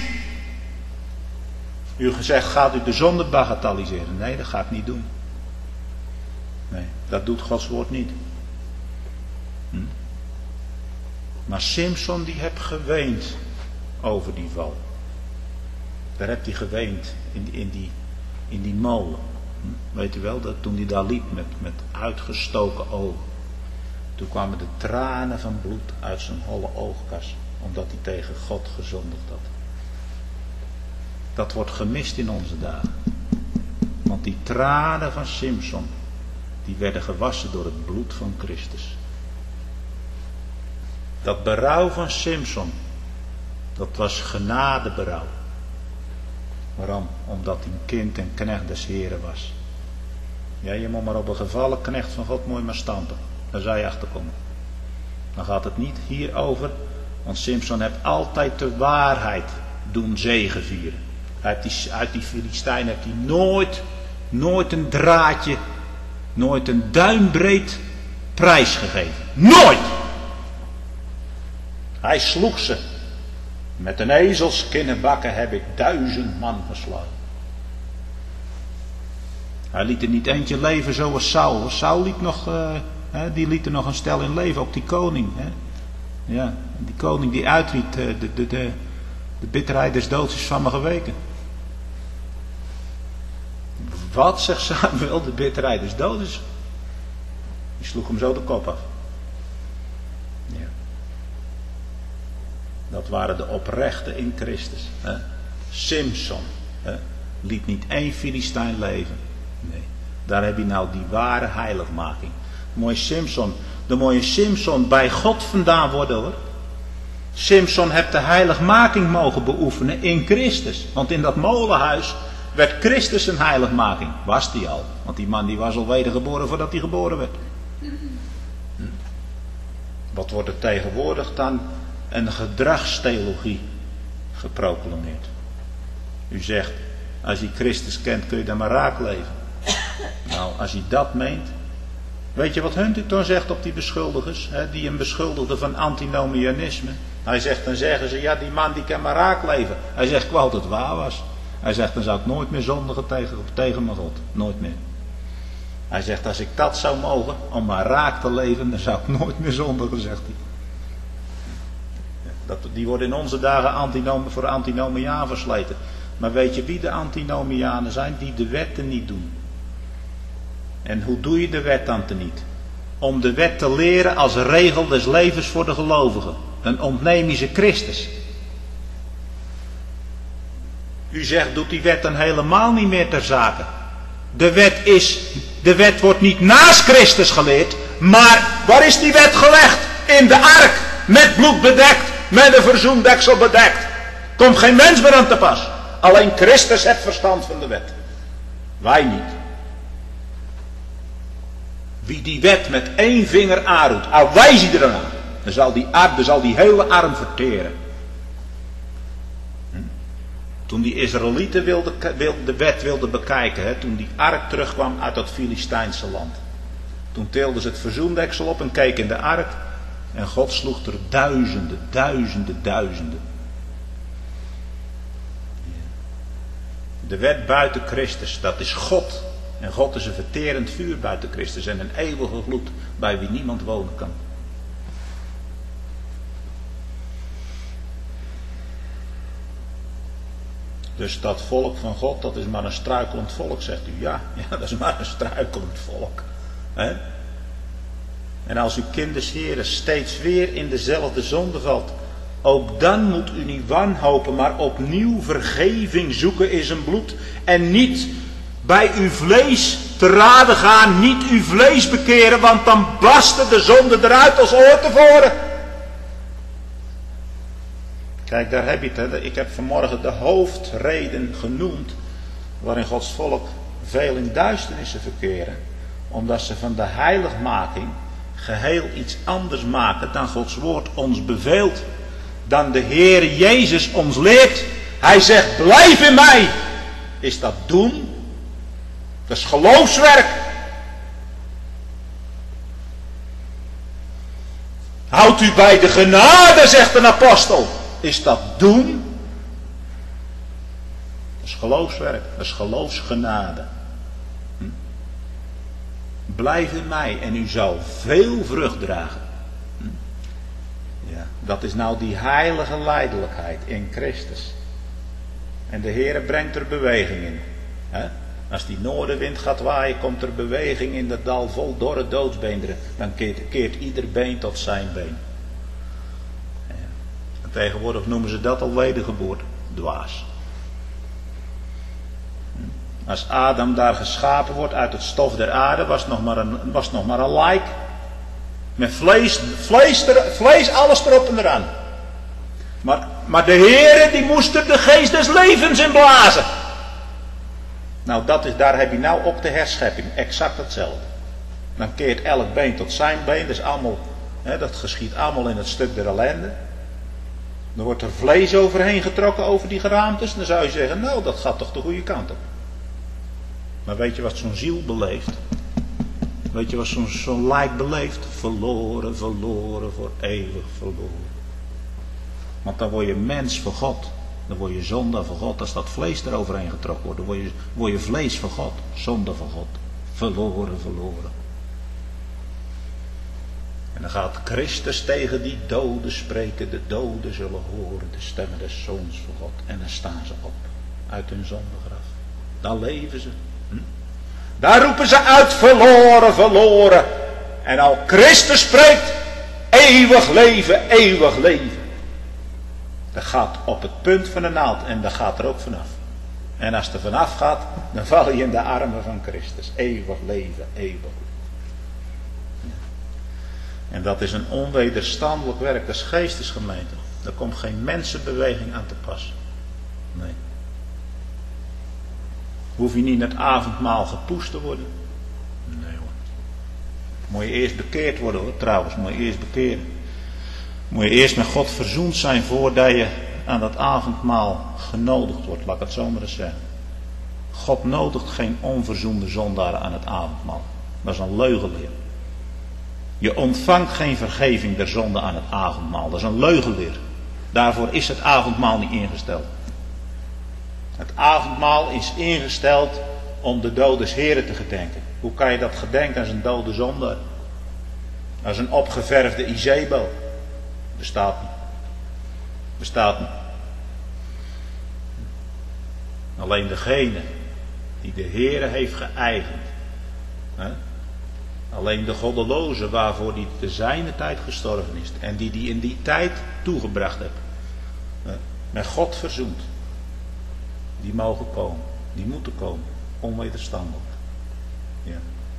U gezegd, gaat u de zonde bagatelliseren? Nee, dat ga ik niet doen. Nee, dat doet Gods woord niet. Hm? Maar Simson die heeft geweend over die val. Daar heeft hij geweend in, in, die, in die molen. Hm? Weet u wel, dat toen hij daar liep met, met uitgestoken ogen. Toen kwamen de tranen van bloed uit zijn holle oogkas. Omdat hij tegen God gezondigd had. Dat wordt gemist in onze dagen. Want die tranen van Simson, die werden gewassen door het bloed van Christus. Dat berouw van Simson, dat was genadeberouw. Waarom? Omdat hij een kind en knecht des Heren was. Ja, je moet maar op een gevallen knecht van God mooi maar stampen. Daar zou je achter komen. Dan gaat het niet hierover, want Simson heeft altijd de waarheid doen zegevieren. Uit die, uit die Filistijn heeft hij nooit, nooit een draadje, nooit een duimbreed prijs gegeven. Nooit! Hij sloeg ze. Met een ezelskinnenbakken heb ik duizend man geslagen. Hij liet er niet eentje leven zoals Saul. Saul liet nog, uh, hè, die liet er nog een stel in leven, ook die koning. Hè. Ja, die koning die uitriet, uh, de, de, de, de bitterheid des doods is van me geweken. Wat, zegt Samuel, de bitterheid des doods? Die sloeg hem zo de kop af. Ja. Dat waren de oprechten in Christus. Hè. Simson hè, liet niet één Filistijn leven. Nee, daar heb je nou die ware heiligmaking. Mooie Simson, de mooie Simson bij God vandaan worden hoor. Simson heeft de heiligmaking mogen beoefenen in Christus. Want in dat molenhuis werd Christus een heiligmaking. Was die al. Want die man die was al wedergeboren voordat hij geboren werd. Hm. Wat wordt er tegenwoordig dan? Een gedragstheologie geproclameerd. U zegt, als je Christus kent kun je dan maar raak leven. Nou, als je dat meent. Weet je wat Huntington zegt op die beschuldigers? Hè, die hem beschuldigden van antinomianisme. Hij zegt, dan zeggen ze, ja die man die kan maar raak leven. Hij zegt, ik wou dat het waar was. Hij zegt, dan zou ik nooit meer zondigen tegen, tegen mijn God. Nooit meer. Hij zegt, als ik dat zou mogen, om maar raak te leven, dan zou ik nooit meer zondigen, zegt hij. Dat, die worden in onze dagen antinom, voor antinomiaan versleten. Maar weet je wie de antinomianen zijn? Die de wetten niet doen. En hoe doe je de wet dan teniet? Om de wet te leren als regel des levens voor de gelovigen. Dan ontneem je ze Christus. U zegt, doet die wet dan helemaal niet meer ter zake. De wet is, de wet wordt niet naast Christus geleerd. Maar waar is die wet gelegd? In de ark. Met bloed bedekt. Met een verzoendeksel bedekt. Komt geen mens meer aan te pas. Alleen Christus heeft verstand van de wet. Wij niet. Wie die wet met één vinger aanroept, al wijs hij er aan, dan zal die, arm, dan zal die hele arm verteren. Hm? Toen die Israëlieten wilde, wilde, de wet wilden bekijken, hè, toen die ark terugkwam uit dat Filistijnse land. Toen tilden ze het verzoendeksel op en keken in de ark. En God sloeg er duizenden, duizenden, duizenden. De wet buiten Christus, dat is God. En God is een verterend vuur buiten Christus en een eeuwige gloed bij wie niemand wonen kan. Dus dat volk van God, dat is maar een struikelend volk, zegt u. Ja, ja, dat is maar een struikelend volk. He? En als uw kind des Heren steeds weer in dezelfde zonde valt, ook dan moet u niet wanhopen, maar opnieuw vergeving zoeken in zijn bloed. En niet bij uw vlees te raden gaan, niet uw vlees bekeren, want dan barstte de zonde eruit als ooit tevoren. Kijk, daar heb je het. Hè. Ik heb vanmorgen de hoofdreden genoemd waarin Gods volk veel in duisternissen verkeren. Omdat ze van de heiligmaking geheel iets anders maken dan Gods woord ons beveelt. Dan de Heer Jezus ons leert. Hij zegt, blijf in mij. Is dat doen? Dat is geloofswerk. Houdt u bij de genade, zegt een apostel. Is dat doen? Dat is geloofswerk. Dat is geloofsgenade. Hm? Blijf in mij en u zal veel vrucht dragen. Hm? Ja, dat is nou die heilige lijdelijkheid in Christus. En de Heere brengt er beweging in. He? Als die noordenwind gaat waaien, komt er beweging in dat dal vol dorre doodsbeenderen. Dan keert, keert ieder been tot zijn been. Ja. En tegenwoordig noemen ze dat al wedergeboorte. Dwaas. Als Adam daar geschapen wordt uit het stof der aarde, was het nog maar een, was het nog maar een lijk. Met vlees, vlees, er, vlees, alles erop en eraan. Maar, maar de Heere die moest er de geest des levens in blazen. Nou, dat is, daar heb je nou ook de herschepping. Exact hetzelfde. Dan keert elk been tot zijn been. Dat, is allemaal, hè, dat geschiet allemaal in het stuk der ellende. Dan wordt er vlees overheen getrokken over die geraamtes. Dan zou je zeggen, nou dat gaat toch de goede kant op. Maar weet je wat zo'n ziel beleeft? Weet je wat zo'n zo'n lijk beleeft? Verloren, verloren, voor eeuwig verloren. Want dan word je mens voor God. Dan word je zondaar voor God. Als dat vlees er overheen getrokken wordt, dan word je, word je vlees voor God. Zondaar voor God. Verloren, verloren. En dan gaat Christus tegen die doden spreken. De doden zullen horen de stemmen des zoons van God. En dan staan ze op. Uit hun zondegraf. Dan leven ze. Hm? Daar roepen ze uit. Verloren, verloren. En al Christus spreekt. Eeuwig leven, eeuwig leven. Dat gaat op het punt van de naald en dat gaat er ook vanaf. En als het er vanaf gaat, dan val je in de armen van Christus. Eeuwig leven, eeuwig leven. En dat is een onwederstandelijk werk, dat is geestesgemeente. Daar komt geen mensenbeweging aan te pas. Nee. Hoef je niet naar het avondmaal gepoest te worden. Nee hoor. Moet je eerst bekeerd worden hoor, trouwens, moet je eerst bekeren. Moet je eerst met God verzoend zijn voordat je aan dat avondmaal genodigd wordt, laat ik het zo maar eens zeggen. God nodigt geen onverzoende zondaren aan het avondmaal. Dat is een leugenleer. Je ontvangt geen vergeving der zonde aan het avondmaal. Dat is een leugenleer. Daarvoor is het avondmaal niet ingesteld. Het avondmaal is ingesteld om de dood des Heren te gedenken. Hoe kan je dat gedenken als een dode zondaar? Als een opgeverfde Izebel. Bestaat niet. Bestaat niet. Alleen degene die de Heere heeft geëigend. Hè? Alleen de goddeloze waarvoor die te zijner tijd gestorven is. En die die in die tijd toegebracht heeft. Hè? Met God verzoend. Die mogen komen. Die moeten komen. Onwederstandelijk. Ja.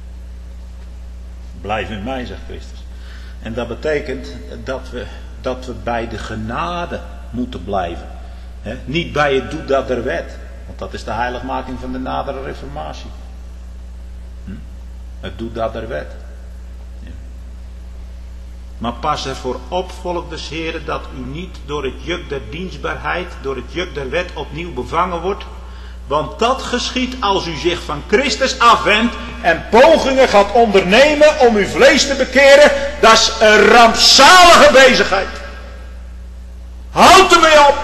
Blijf in mij, zegt Christus. En dat betekent dat we, dat we bij de genade moeten blijven. He? Niet bij het doe dat der wet. Want dat is de heiligmaking van de nadere reformatie. Hm? Het doe dat der wet. Ja. Maar pas ervoor op, volk des Heren, dat u niet door het juk der dienstbaarheid, door het juk der wet opnieuw bevangen wordt. Want dat geschiet als u zich van Christus afwendt en pogingen gaat ondernemen om uw vlees te bekeren. Dat is een rampzalige bezigheid. Houd ermee op.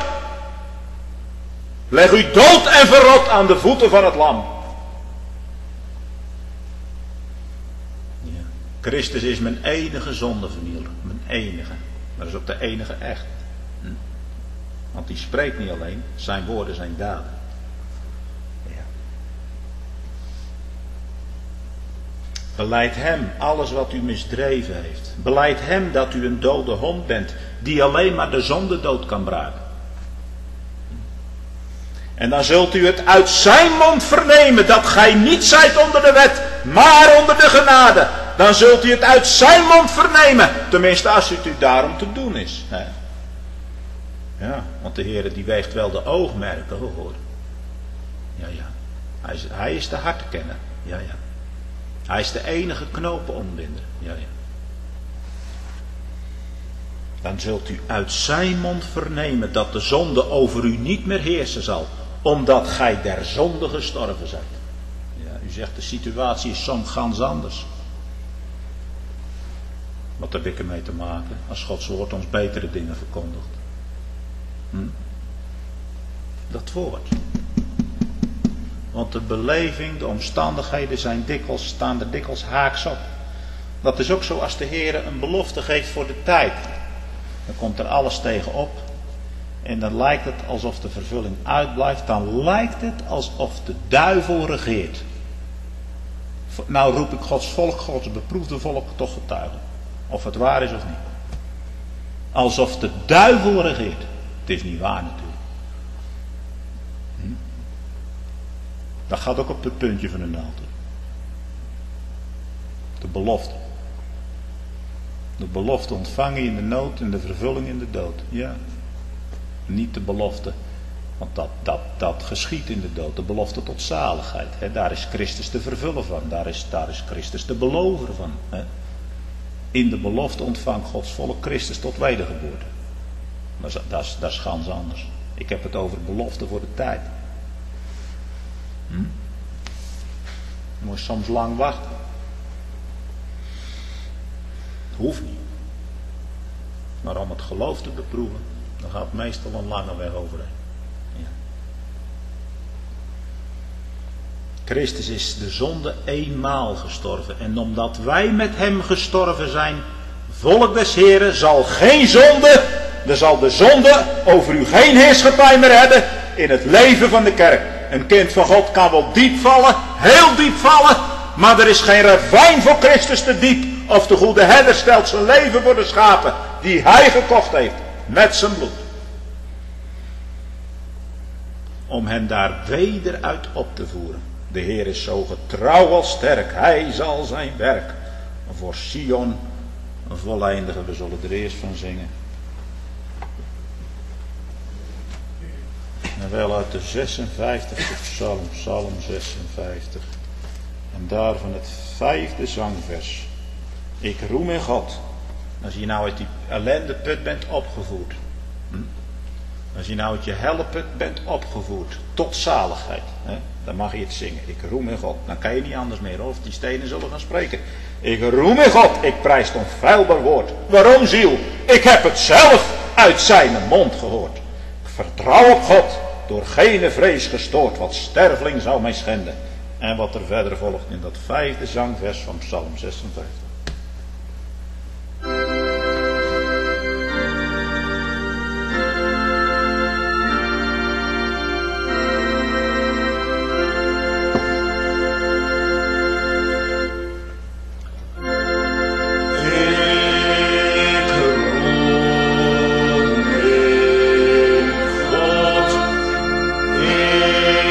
Leg u dood en verrot aan de voeten van het lam. Ja. Christus is mijn enige zondevernieler. Mijn enige. Maar dat is ook de enige echt. Hm. Want die spreekt niet alleen. Zijn woorden zijn daden. Beleid hem alles wat u misdreven heeft. Beleid hem dat u een dode hond bent. Die alleen maar de zonde dood kan braken. En dan zult u het uit zijn mond vernemen. Dat gij niet zijt onder de wet. Maar onder de genade. Dan zult u het uit zijn mond vernemen. Tenminste als het u daarom te doen is. Ja. Want de Heer die weegt wel de oogmerken, hoor. Ja, ja. Hij is, hij is de hartenkenner. Ja, ja. Hij is de enige knopenonbinder. Ja, ja. Dan zult u uit zijn mond vernemen dat de zonde over u niet meer heersen zal, omdat gij der zonde gestorven zijt. Ja, u zegt de situatie is soms gans anders. Wat heb ik ermee te maken als Gods woord ons betere dingen verkondigt? Hm? Dat woord. Want de beleving, de omstandigheden zijn dikwijls, staan er dikwijls haaks op. Dat is ook zo als de Heer een belofte geeft voor de tijd. Dan komt er alles tegenop. En dan lijkt het alsof de vervulling uitblijft. Dan lijkt het alsof de duivel regeert. Nou roep ik Gods volk, Gods beproefde volk toch getuigen. Of het waar is of niet. Alsof de duivel regeert. Het is niet waar natuurlijk. Hm? Dat gaat ook op het puntje van de naald. De belofte. De belofte ontvangen in de nood en de vervulling in de dood. Ja. Niet de belofte. Want dat, dat, dat geschiet in de dood. De belofte tot zaligheid. He, daar is Christus de vervuller van. Daar is, daar is Christus de belover van. He. In de belofte ontvangt Gods volk Christus tot wedergeboorte. Dat is, dat is, dat is gans anders. Ik heb het over belofte voor de tijd. Hm? Je moet soms lang wachten. Het hoeft niet. Maar om het geloof te beproeven, dan gaat meestal een lange weg overheen. Ja. Christus is de zonde eenmaal gestorven. En omdat wij met hem gestorven zijn, volk des Heren, zal geen zonde, er zal de zonde over u geen heerschappij meer hebben in het leven van de kerk. Een kind van God kan wel diep vallen, heel diep vallen, maar er is geen ravijn voor Christus te diep. Of de goede herder stelt zijn leven voor de schapen die hij gekocht heeft met zijn bloed. Om hen daar weder uit op te voeren. De Heer is zo getrouw als sterk. Hij zal zijn werk voor Sion voleindigen. We zullen er eerst van zingen. En wel uit de zesenvijftigste psalm, psalm zesenvijftig. En daarvan het vijfde zangvers. Ik roem in God. Als je nou uit die ellendeput bent opgevoerd. Hm? Als je nou uit je helleput bent opgevoerd. Tot zaligheid. Hè? Dan mag je het zingen. Ik roem in God. Dan kan je niet anders meer. Of die stenen zullen gaan spreken. Ik roem in God. Ik prijs het onfeilbaar woord. Waarom ziel? Ik heb het zelf uit zijn mond gehoord. Ik vertrouw op God. Door geen vrees gestoord. Wat sterveling zou mij schenden. En wat er verder volgt in dat vijfde zangvers van psalm zesenvijftig.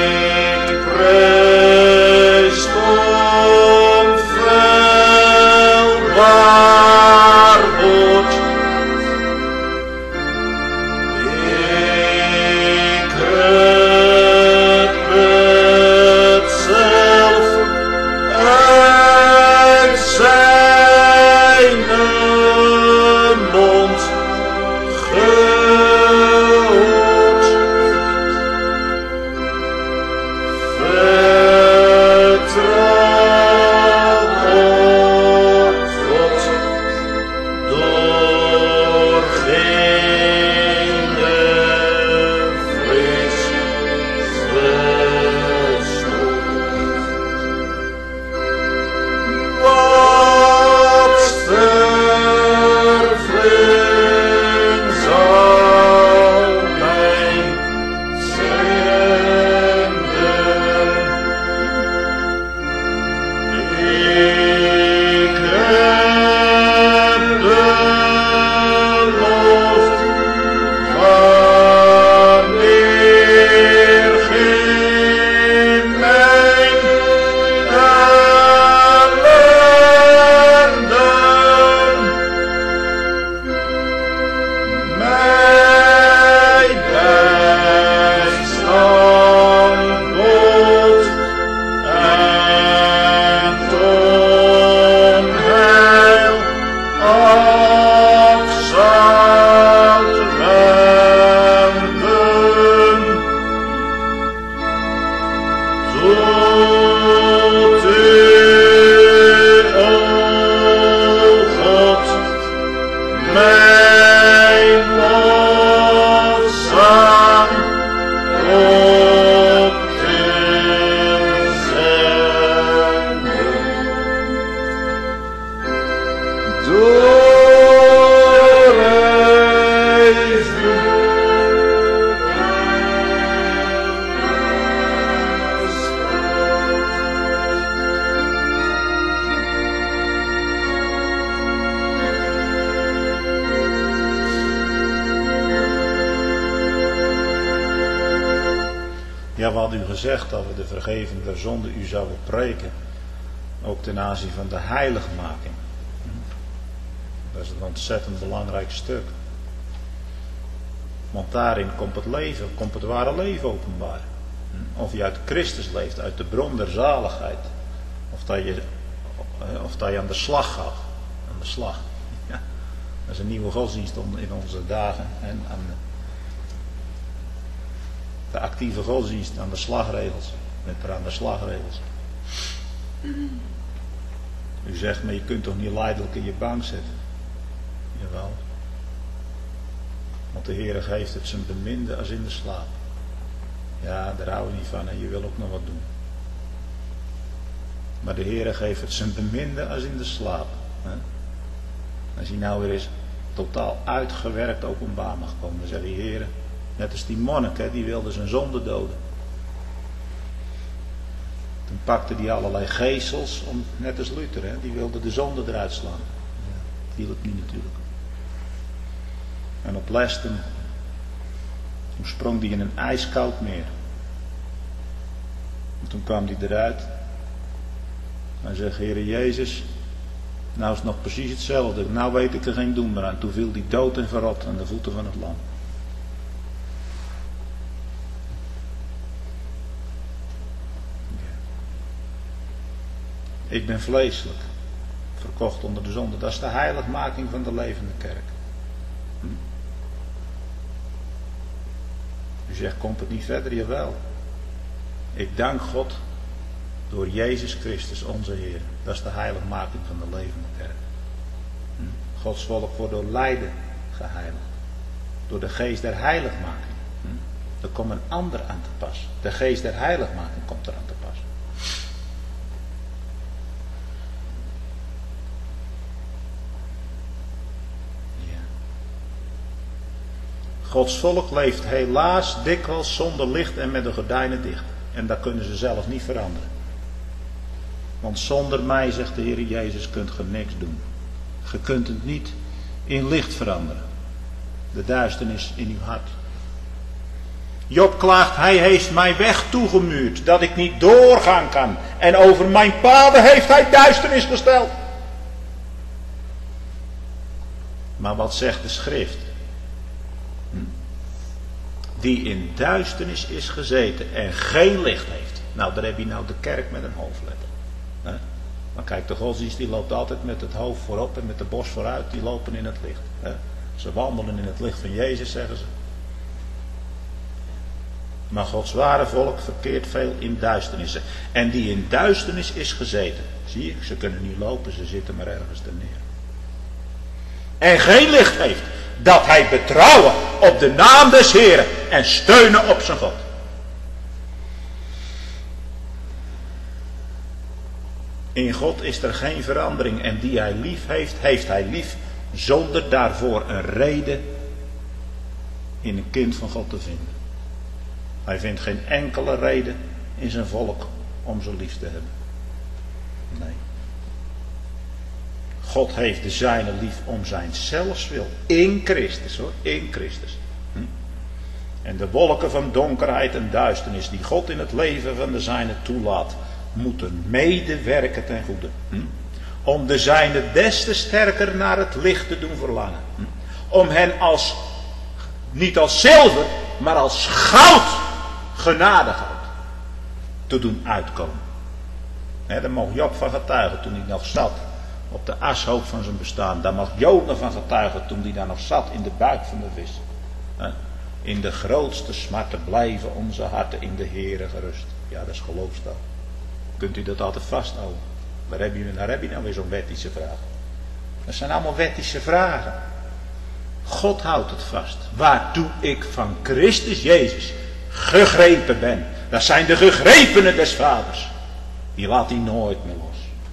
Praise God, Ja, we hadden u gezegd dat we de vergeving der zonde u zouden preken. Ook ten aanzien van de heiligmaking. Dat is een ontzettend belangrijk stuk. Want daarin komt het leven, komt het ware leven openbaar. Of je uit Christus leeft, uit de bron der zaligheid. Of dat je, of dat je aan de slag gaat. Aan de slag. Ja. Dat is een nieuwe godsdienst in onze dagen. En aan de, de actieve godsdienst aan de slagregels. Met er aan de slagregels. U zegt, maar je kunt toch niet lijdelijk in je bank zitten? Jawel. Want de Heere geeft het zijn beminde als in de slaap. Ja, daar hou je niet van en je wil ook nog wat doen. Maar de Heere geeft het zijn beminde als in de slaap. Hè? Als hij nou weer eens totaal uitgewerkt openbaar mag komen, dan zegt de Heere, net als die monnik, hè, die wilde zijn zonde doden. Toen pakte hij allerlei geesels, om, net als Luther, hè, die wilde de zonde eruit slaan. Ja, dat hielp niet natuurlijk. En op Lesten, toen sprong hij in een ijskoud meer. En toen kwam hij eruit. Hij zegt, Heere Jezus, nou is het nog precies hetzelfde. Nou weet ik er geen doen meer aan. Toen viel hij dood en verrot aan de voeten van het lam. Ik ben vleeselijk, verkocht onder de zonde. Dat is de heiligmaking van de levende kerk. Hm? U zegt, komt het niet verder? Jawel. Ik dank God door Jezus Christus onze Heer. Dat is de heiligmaking van de levende kerk. Hm? Gods volk wordt door lijden geheiligd. Door de geest der heiligmaking. Hm? Er komt een ander aan te pas. De geest der heiligmaking komt er aan te pas. Gods volk leeft helaas dikwijls zonder licht en met de gordijnen dicht. En dat kunnen ze zelf niet veranderen. Want zonder mij, zegt de Heer Jezus, kunt ge niks doen. Je kunt het niet in licht veranderen. De duisternis in uw hart. Job klaagt, hij heeft mijn weg toegemuurd, dat ik niet doorgaan kan. En over mijn paden heeft hij duisternis gesteld. Maar wat zegt de schrift? Die in duisternis is gezeten en geen licht heeft. Nou, daar heb je nou de kerk met een hoofdletter. He? Maar kijk, de godsdienst die loopt altijd met het hoofd voorop en met de borst vooruit. Die lopen in het licht. He? Ze wandelen in het licht van Jezus, zeggen ze. Maar Gods ware volk verkeert veel in duisternissen. En die in duisternis is gezeten. Zie je, ze kunnen niet lopen, ze zitten maar ergens er neer. En geen licht heeft. Dat hij betrouwen op de naam des Heeren en steunen op zijn God. In God is er geen verandering en die hij lief heeft, heeft hij lief zonder daarvoor een reden in een kind van God te vinden. Hij vindt geen enkele reden in zijn volk om ze lief te hebben. Nee. God heeft de zijne lief om zijn zelfs wil. In Christus hoor, in Christus. Hm? En de wolken van donkerheid en duisternis die God in het leven van de zijne toelaat, moeten medewerken ten goede. Hm? Om de zijne des te sterker naar het licht te doen verlangen. Hm? Om hen als, niet als zilver, maar als goud, genadegoud, te doen uitkomen. He, daar mocht Job van getuigen toen hij nog zat op de ashoop van zijn bestaan. Daar mag Job nog van getuigen toen hij daar nog zat in de buik van de vis. He, in de grootste smarten blijven onze harten in de Heere gerust. Ja, dat is geloofstaal. Kunt u dat altijd vasthouden? Daar heb je, daar heb je nou weer zo'n wettische vraag. Dat zijn allemaal wettische vragen. God houdt het vast. Waartoe ik van Christus Jezus gegrepen ben. Dat zijn de gegrepenen des vaders. Die laat hij nooit meer los.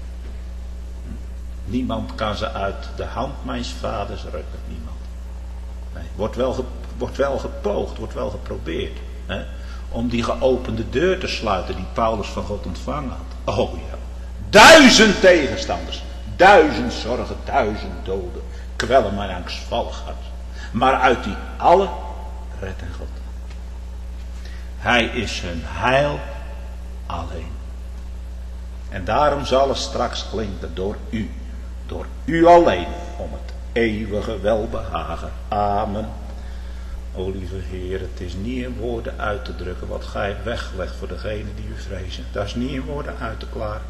Niemand kan ze uit de hand mijns vaders rukken. Niemand. Nee, wordt wel, ge, wordt wel gepoogd, wordt wel geprobeerd. Hè, om die geopende deur te sluiten die Paulus van God ontvangen had. Oh ja. Duizend tegenstanders. Duizend zorgen, duizend doden. Kwellen mijn angstvallig hart. Maar uit die alle redt en God. Hij is hun heil alleen. En daarom zal het straks klinken door u, door u alleen, om het eeuwige welbehagen. Amen. O lieve Heer, het is niet in woorden uit te drukken wat gij weglegt voor degenen die u vrezen. Dat is niet in woorden uit te klaren.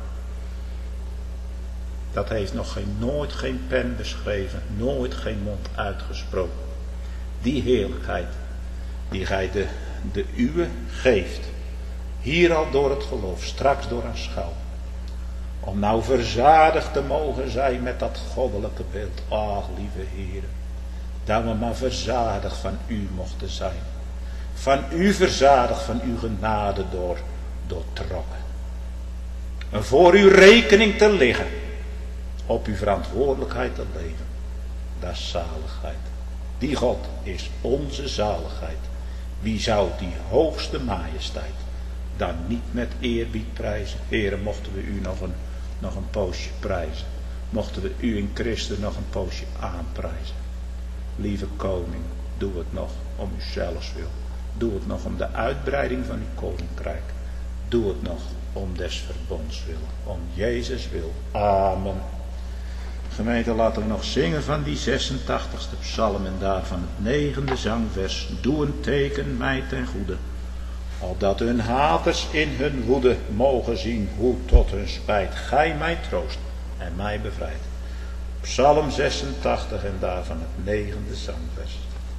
Dat heeft nog geen, nooit geen pen beschreven, nooit geen mond uitgesproken. Die heerlijkheid die gij de, de uwe geeft, hier al door het geloof, straks door aanschouw. Om nou verzadigd te mogen zijn met dat goddelijke beeld. Ach, lieve Heer, dat we maar verzadigd van u mochten zijn. Van u verzadigd, van uw genade door, doortrokken. En voor uw rekening te liggen. Op uw verantwoordelijkheid te leven. Dat is zaligheid. Die God is onze zaligheid. Wie zou die hoogste majesteit dan niet met eerbied prijzen? Heren, mochten we u nog een, nog een poosje prijzen. Mochten we u in Christus nog een poosje aanprijzen. Lieve koning, doe het nog om uzelfs wil. Doe het nog om de uitbreiding van uw koninkrijk. Doe het nog om des verbonds wil. Om Jezus wil. Amen. Gemeente, laten we nog zingen van die zesentachtigste psalm en daarvan het negende zangvers. Doe een teken mij ten goede, opdat hun haters in hun woede mogen zien hoe tot hun spijt gij mij troost en mij bevrijdt. Psalm zesentachtig en daarvan het negende zangvers.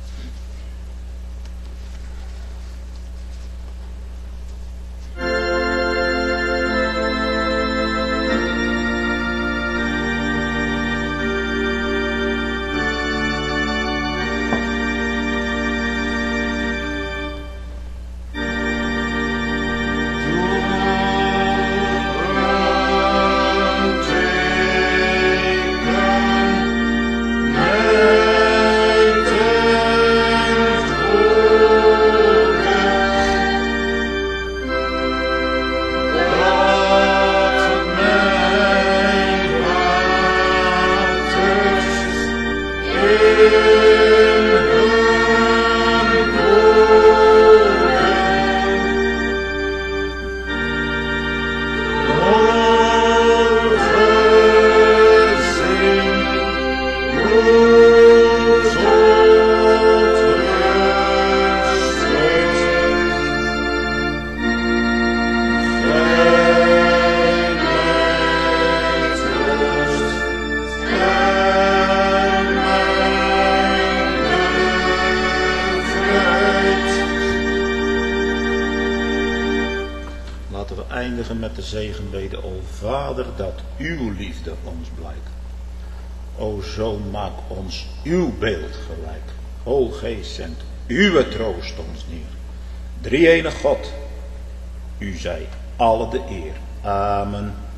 Met de zegenbede, o Vader, dat uw liefde ons blijkt. O Zoon, maak ons uw beeld gelijk. O Geest, zend uw troost ons neer. Drie-enige God, u zij alle de eer. Amen.